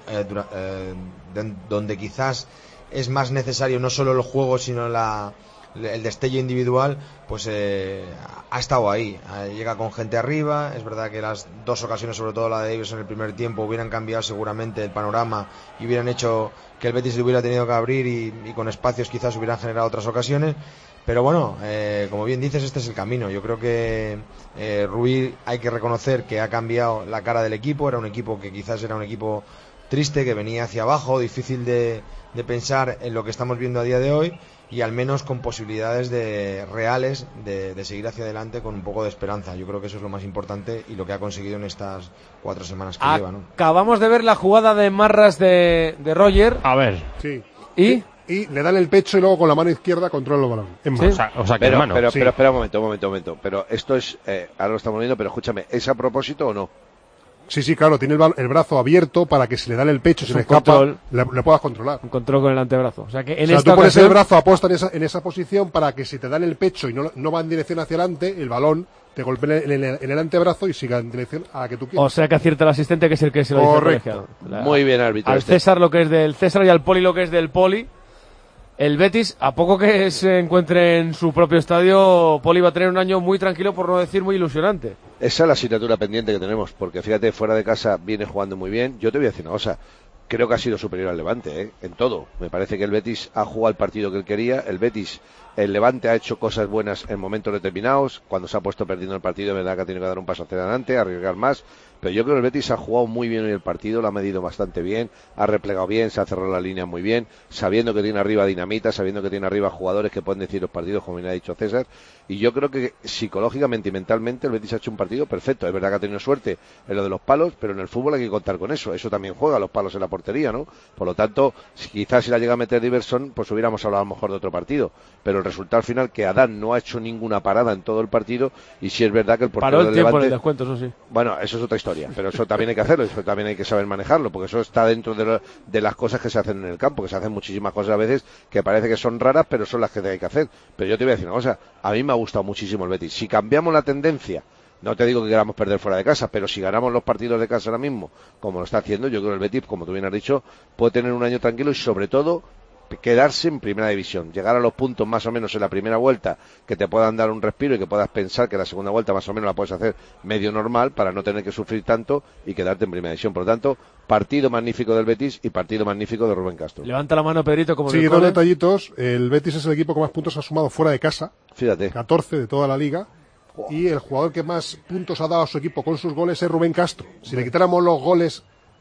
donde quizás es más necesario no solo el juego sino el destello individual, pues ha estado ahí, llega con gente arriba. Es verdad que las dos ocasiones, sobre todo la de Davis en el primer tiempo, hubieran cambiado seguramente el panorama y hubieran hecho que el Betis le hubiera tenido que abrir y con espacios quizás hubieran generado otras ocasiones. Pero bueno, como bien dices, este es el camino. Yo creo que Rubí, hay que reconocer que ha cambiado la cara del equipo. Era un equipo que quizás era un equipo triste, que venía hacia abajo, difícil de pensar en lo que estamos viendo a día de hoy, y al menos con posibilidades reales de seguir hacia adelante con un poco de esperanza. Yo creo que eso es lo más importante y lo que ha conseguido en estas 4 semanas que lleva, ¿no? Acabamos de ver la jugada de Marras de Roger. A ver. Sí. Y le dan el pecho y luego con la mano izquierda controla el balón. ¿Sí? O sea, que pero espera un momento. Pero esto es, ahora lo estamos viendo, pero escúchame, ¿es a propósito o no? Sí, claro, tiene el brazo abierto para que si le dan el pecho, si le escapa, le puedas controlar. Un control con el antebrazo. O sea, que tú pones el brazo aposta en esa posición para que si te dan el pecho y no va en dirección hacia adelante, el balón te golpea en el antebrazo y siga en dirección a la que tú quieras. O sea, que acierta el asistente, que es el que se lo dice colegiado. Muy bien, árbitro. Al César lo que es del César y al Poli lo que es del Poli. El Betis, a poco que se encuentre en su propio estadio, Poli va a tener un año muy tranquilo, por no decir muy ilusionante. Esa es la asignatura pendiente que tenemos, porque fíjate, fuera de casa viene jugando muy bien. Yo te voy a decir una cosa, creo que ha sido superior al Levante, en todo. Me parece que el Betis ha jugado el partido que él quería. El Levante ha hecho cosas buenas en momentos determinados. Cuando se ha puesto perdiendo el partido, es verdad que ha tenido que dar un paso hacia adelante, arriesgar más. Pero yo creo que el Betis ha jugado muy bien hoy el partido, lo ha medido bastante bien, ha replegado bien, se ha cerrado la línea muy bien, sabiendo que tiene arriba dinamita, sabiendo que tiene arriba jugadores que pueden decir los partidos, como bien ha dicho César. Y yo creo que psicológicamente y mentalmente el Betis ha hecho un partido perfecto. Es verdad que ha tenido suerte en lo de los palos, pero en el fútbol hay que contar con eso. Eso también juega, los palos en la portería, ¿no? Por lo tanto, quizás si la llega a meter Diverson, pues hubiéramos hablado a lo mejor de otro partido. Pero el resultado al final, que Adán no ha hecho ninguna parada en todo el partido, y sí es verdad que el portero del Levante... Paró el tiempo en el descuento, eso sí. Bueno, eso es otra historia, pero eso también hay que hacerlo, eso también hay que saber manejarlo, porque eso está dentro de las cosas que se hacen en el campo, que se hacen muchísimas cosas a veces que parece que son raras, pero son las que hay que hacer. Pero yo te voy a decir una cosa, a mí me ha gustado muchísimo el Betis. Si cambiamos la tendencia No te digo que queramos perder fuera de casa, pero si ganamos los partidos de casa ahora mismo, como lo está haciendo, yo creo que el Betis, como tú bien has dicho, puede tener un año tranquilo y sobre todo quedarse en primera división, llegar a los puntos más o menos en la primera vuelta que te puedan dar un respiro y que puedas pensar que la segunda vuelta más o menos la puedes hacer medio normal para no tener que sufrir tanto y quedarte en primera división. Por lo tanto, partido magnífico del Betis y partido magnífico de Rubén Castro. Levanta la mano, Pedrito, como sí, dos detallitos. El Betis es el equipo que más puntos ha sumado fuera de casa. Fíjate. 14 de toda la liga. Y el jugador que más puntos ha dado a su equipo con sus goles es Rubén Castro. Si le quitáramos los goles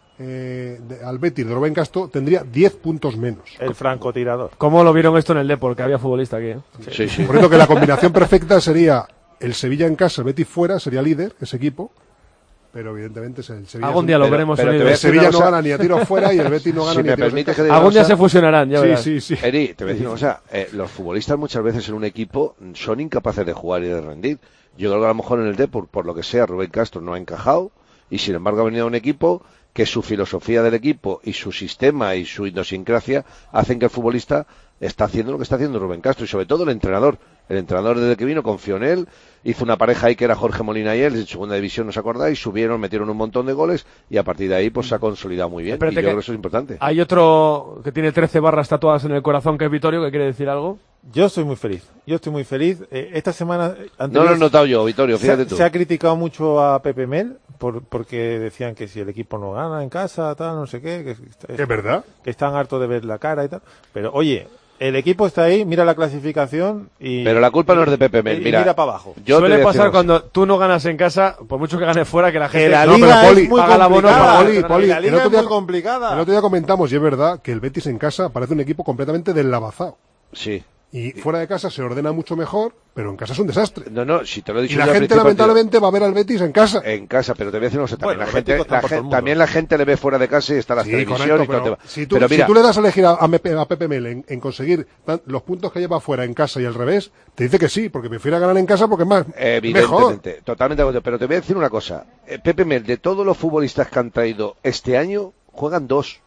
al Betis de Rubén Castro, tendría 10 puntos menos. El francotirador. ¿Cómo lo vieron esto en el Depor? Que había futbolista aquí, ¿eh? Sí, sí. Por eso que la combinación perfecta sería el Sevilla en casa, el Betis fuera, sería líder ese equipo. Pero evidentemente el Sevilla. Algún día lo veremos. El Sevilla no gana ni a tiros fuera y el Betis no gana ni a tiros fuera. Algún día se fusionarán, ya verás. Sí. Eri, te voy a decir una cosa. Los futbolistas muchas veces en un equipo son incapaces de jugar y de rendir. Yo creo que a lo mejor en el Depor, por lo que sea, Rubén Castro no ha encajado y sin embargo ha venido a un equipo que su filosofía del equipo y su sistema y su idiosincrasia hacen que el futbolista está haciendo lo que está haciendo Rubén Castro y sobre todo el entrenador. El entrenador desde que vino confió en él, hizo una pareja ahí que era Jorge Molina y él, en segunda división, ¿os acordáis? Subieron, metieron un montón de goles y a partir de ahí pues se ha consolidado muy bien. Espérate, y yo creo que eso es importante. Hay otro que tiene 13 barras tatuadas en el corazón, que es Vittorio, que quiere decir algo. Yo estoy muy feliz. Esta semana no lo he notado yo, Vittorio, fíjate tú. Se ha criticado mucho a Pepe Mel porque decían que si el equipo no gana en casa, tal, no sé qué. ¿Es verdad? Que están hartos de ver la cara y tal. Pero oye, el equipo está ahí, mira la clasificación y... Pero la culpa no es de Pepe Mel, mira para abajo. Suele pasar cuando tú no ganas en casa, por mucho que ganes fuera, que la gente... la liga es muy complicada. La liga es muy complicada. El otro día comentamos, y es verdad, que el Betis en casa parece un equipo completamente deslavazado. Sí. Y fuera de casa se ordena mucho mejor, pero en casa es un desastre. No, si te lo he dicho. Y la gente lamentablemente va a ver al Betis en casa. En casa, pero te voy a decir una cosa, también la gente le ve fuera de casa y está la televisión. Correcto, si tú le das a elegir a Pepe Mel en conseguir los puntos que lleva fuera en casa y al revés, te dice que sí, porque prefiere ganar en casa porque es más evidentemente, mejor. Totalmente de acuerdo, pero te voy a decir una cosa. Pepe Mel, de todos los futbolistas que han traído este año, juegan dos.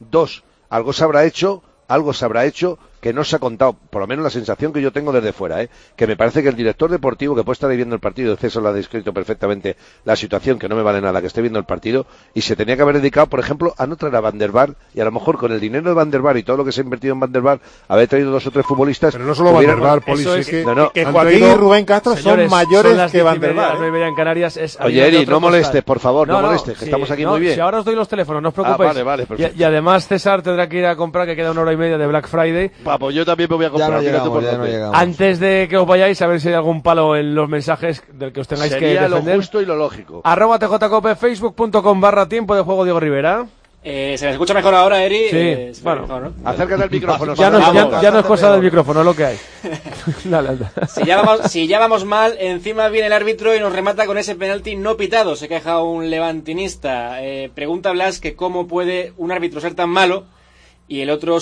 Algo se habrá hecho que no se ha contado, por lo menos la sensación que yo tengo desde fuera, que me parece que el director deportivo que puede estar ahí viendo el partido, César lo ha descrito perfectamente la situación, que no me vale nada que esté viendo el partido, y se tenía que haber dedicado, por ejemplo, a no traer a Van der Vaart, y a lo mejor con el dinero de Van der Vaart y todo lo que se ha invertido en Van der Vaart, haber traído 2 o 3 futbolistas. Pero no solo Van der Vaart, Poli, que Joaquín y Rubén Castro son mayores que Van der Vaart. En Canarias Oye, Eri, no molestes, por favor, no molestes, que estamos aquí muy bien. Si ahora os doy los teléfonos, no os preocupéis. Vale, y además César tendrá que ir a comprar, que queda 1 hora y media de Black Friday. Pues yo también me voy a comprar. Antes de que os vayáis, a ver si hay algún palo en los mensajes del que os tengáis que defender. Sería lo justo y lo lógico. @tjcope, facebook.com/tiempo de juego Diego Rivera. ¿Se me escucha mejor ahora, Eri? Sí, bueno, mejor, ¿no? Acércate al micrófono. Ya no es cosa del micrófono, es lo que hay. Dale. Si ya vamos mal, encima viene el árbitro y nos remata con ese penalti no pitado. Se queja un levantinista. Pregunta Blas que cómo puede un árbitro ser tan malo. Y el último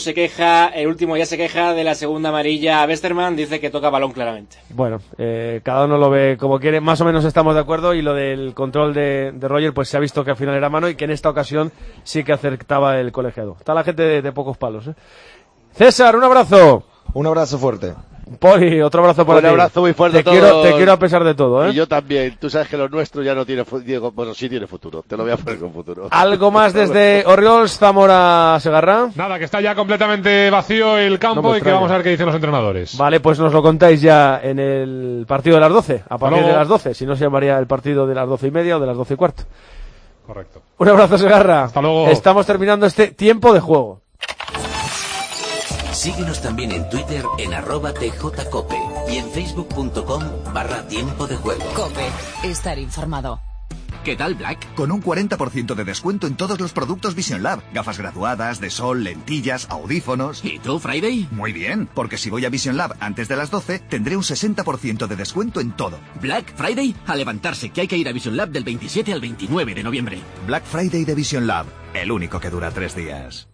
ya se queja de la segunda amarilla a Westermann, dice que toca balón claramente. Bueno, cada uno lo ve como quiere, más o menos estamos de acuerdo, y lo del control de Roger, pues se ha visto que al final era mano y que en esta ocasión sí que acertaba el colegiado. Está la gente de pocos palos, César, un abrazo. Un abrazo fuerte. Poli, otro abrazo para ti. Un abrazo muy fuerte. Te quiero a pesar de todo, Y yo también. Tú sabes que lo nuestro ya no tiene futuro. Bueno, sí tiene futuro. Te lo voy a poner con futuro. ¿Algo más desde Orriols, Zamora, Segarra? Nada, que está ya completamente vacío el campo y que vamos a ver qué dicen los entrenadores. Vale, pues nos lo contáis ya en el partido de las 12. A partir de las 12. Si no, se llamaría el partido de las 12:30 o de las 12:15. Correcto. Un abrazo, Segarra. Hasta luego. Estamos terminando este tiempo de juego. Síguenos también en Twitter en @tjcope y en facebook.com/tiempo de juego. Cope, estar informado. ¿Qué tal, Black? Con un 40% de descuento en todos los productos Vision Lab. Gafas graduadas, de sol, lentillas, audífonos. ¿Y tú, Friday? Muy bien, porque si voy a Vision Lab antes de las 12, tendré un 60% de descuento en todo. Black Friday, a levantarse, que hay que ir a Vision Lab del 27 al 29 de noviembre. Black Friday de Vision Lab, el único que dura 3 días.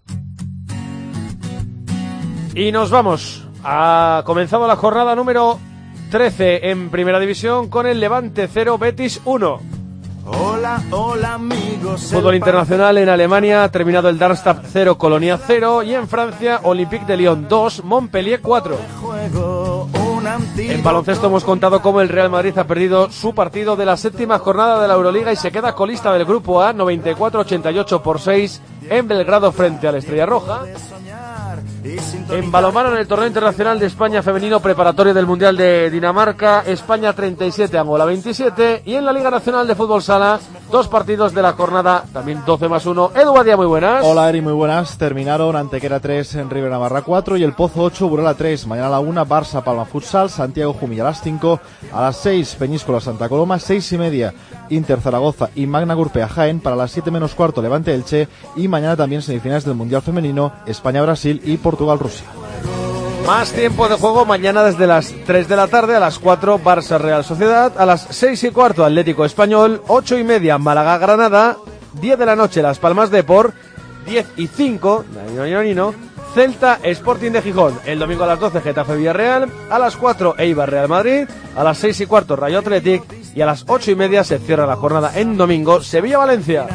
Y nos vamos. Ha comenzado la jornada número 13 en Primera División con el Levante 0, Betis 1. Hola amigos. Fútbol internacional en Alemania ha terminado el Darmstadt 0, Colonia 0, y en Francia Olympique de Lyon 2, Montpellier 4. En baloncesto hemos contado cómo el Real Madrid ha perdido su partido de la 7ª jornada de la Euroliga y se queda colista del grupo A, 94-88 por 6 en Belgrado frente a la Estrella Roja. En balonmano, en el torneo internacional de España femenino preparatorio del Mundial de Dinamarca, España 37, Angola 27. Y en la Liga Nacional de Fútbol Sala, 2 partidos de la jornada, también 12+1. Edu Badía, muy buenas. Hola Eri, muy buenas. Terminaron Antequera 3, en River Navarra 4 y el Pozo 8, Burela 3. Mañana a la 1, Barça Palma Futsal, Santiago Jumilla a las 5. A las 6, Peñíscola Santa Coloma, 6:30, Inter Zaragoza y Magna Gurpea Jaén. Para las 7:15, Levante Elche. Y mañana también semifinales del Mundial Femenino, España-Brasil y Portugal-Rusia. Más tiempo de juego mañana desde las 3 de la tarde, a las 4 Barça Real Sociedad, a las 6:15 Atlético Español, 8:30 Málaga Granada, 10 de la noche Las Palmas Depor, 10:05 Celta Sporting de Gijón. El domingo a las 12 Getafe Villarreal, a las 4 Eibar Real Madrid, a las 6:15 Rayo Athletic y a las 8:30 se cierra la jornada en domingo Sevilla Valencia.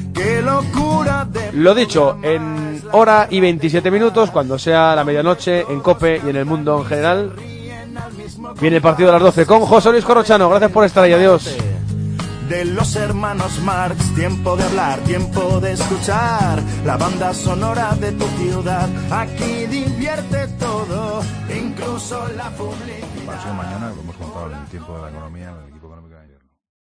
Lo dicho, en hora y 27 minutos, cuando sea la medianoche en COPE y en el mundo en general, viene el partido de las 12 con José Luis Corrochano. Gracias por estar ahí, adiós. De los hermanos Marx, tiempo de hablar, tiempo de escuchar la banda sonora de tu ciudad. Aquí divierte todo, incluso la publicidad. Mañana, como hemos contado en el tiempo de la economía,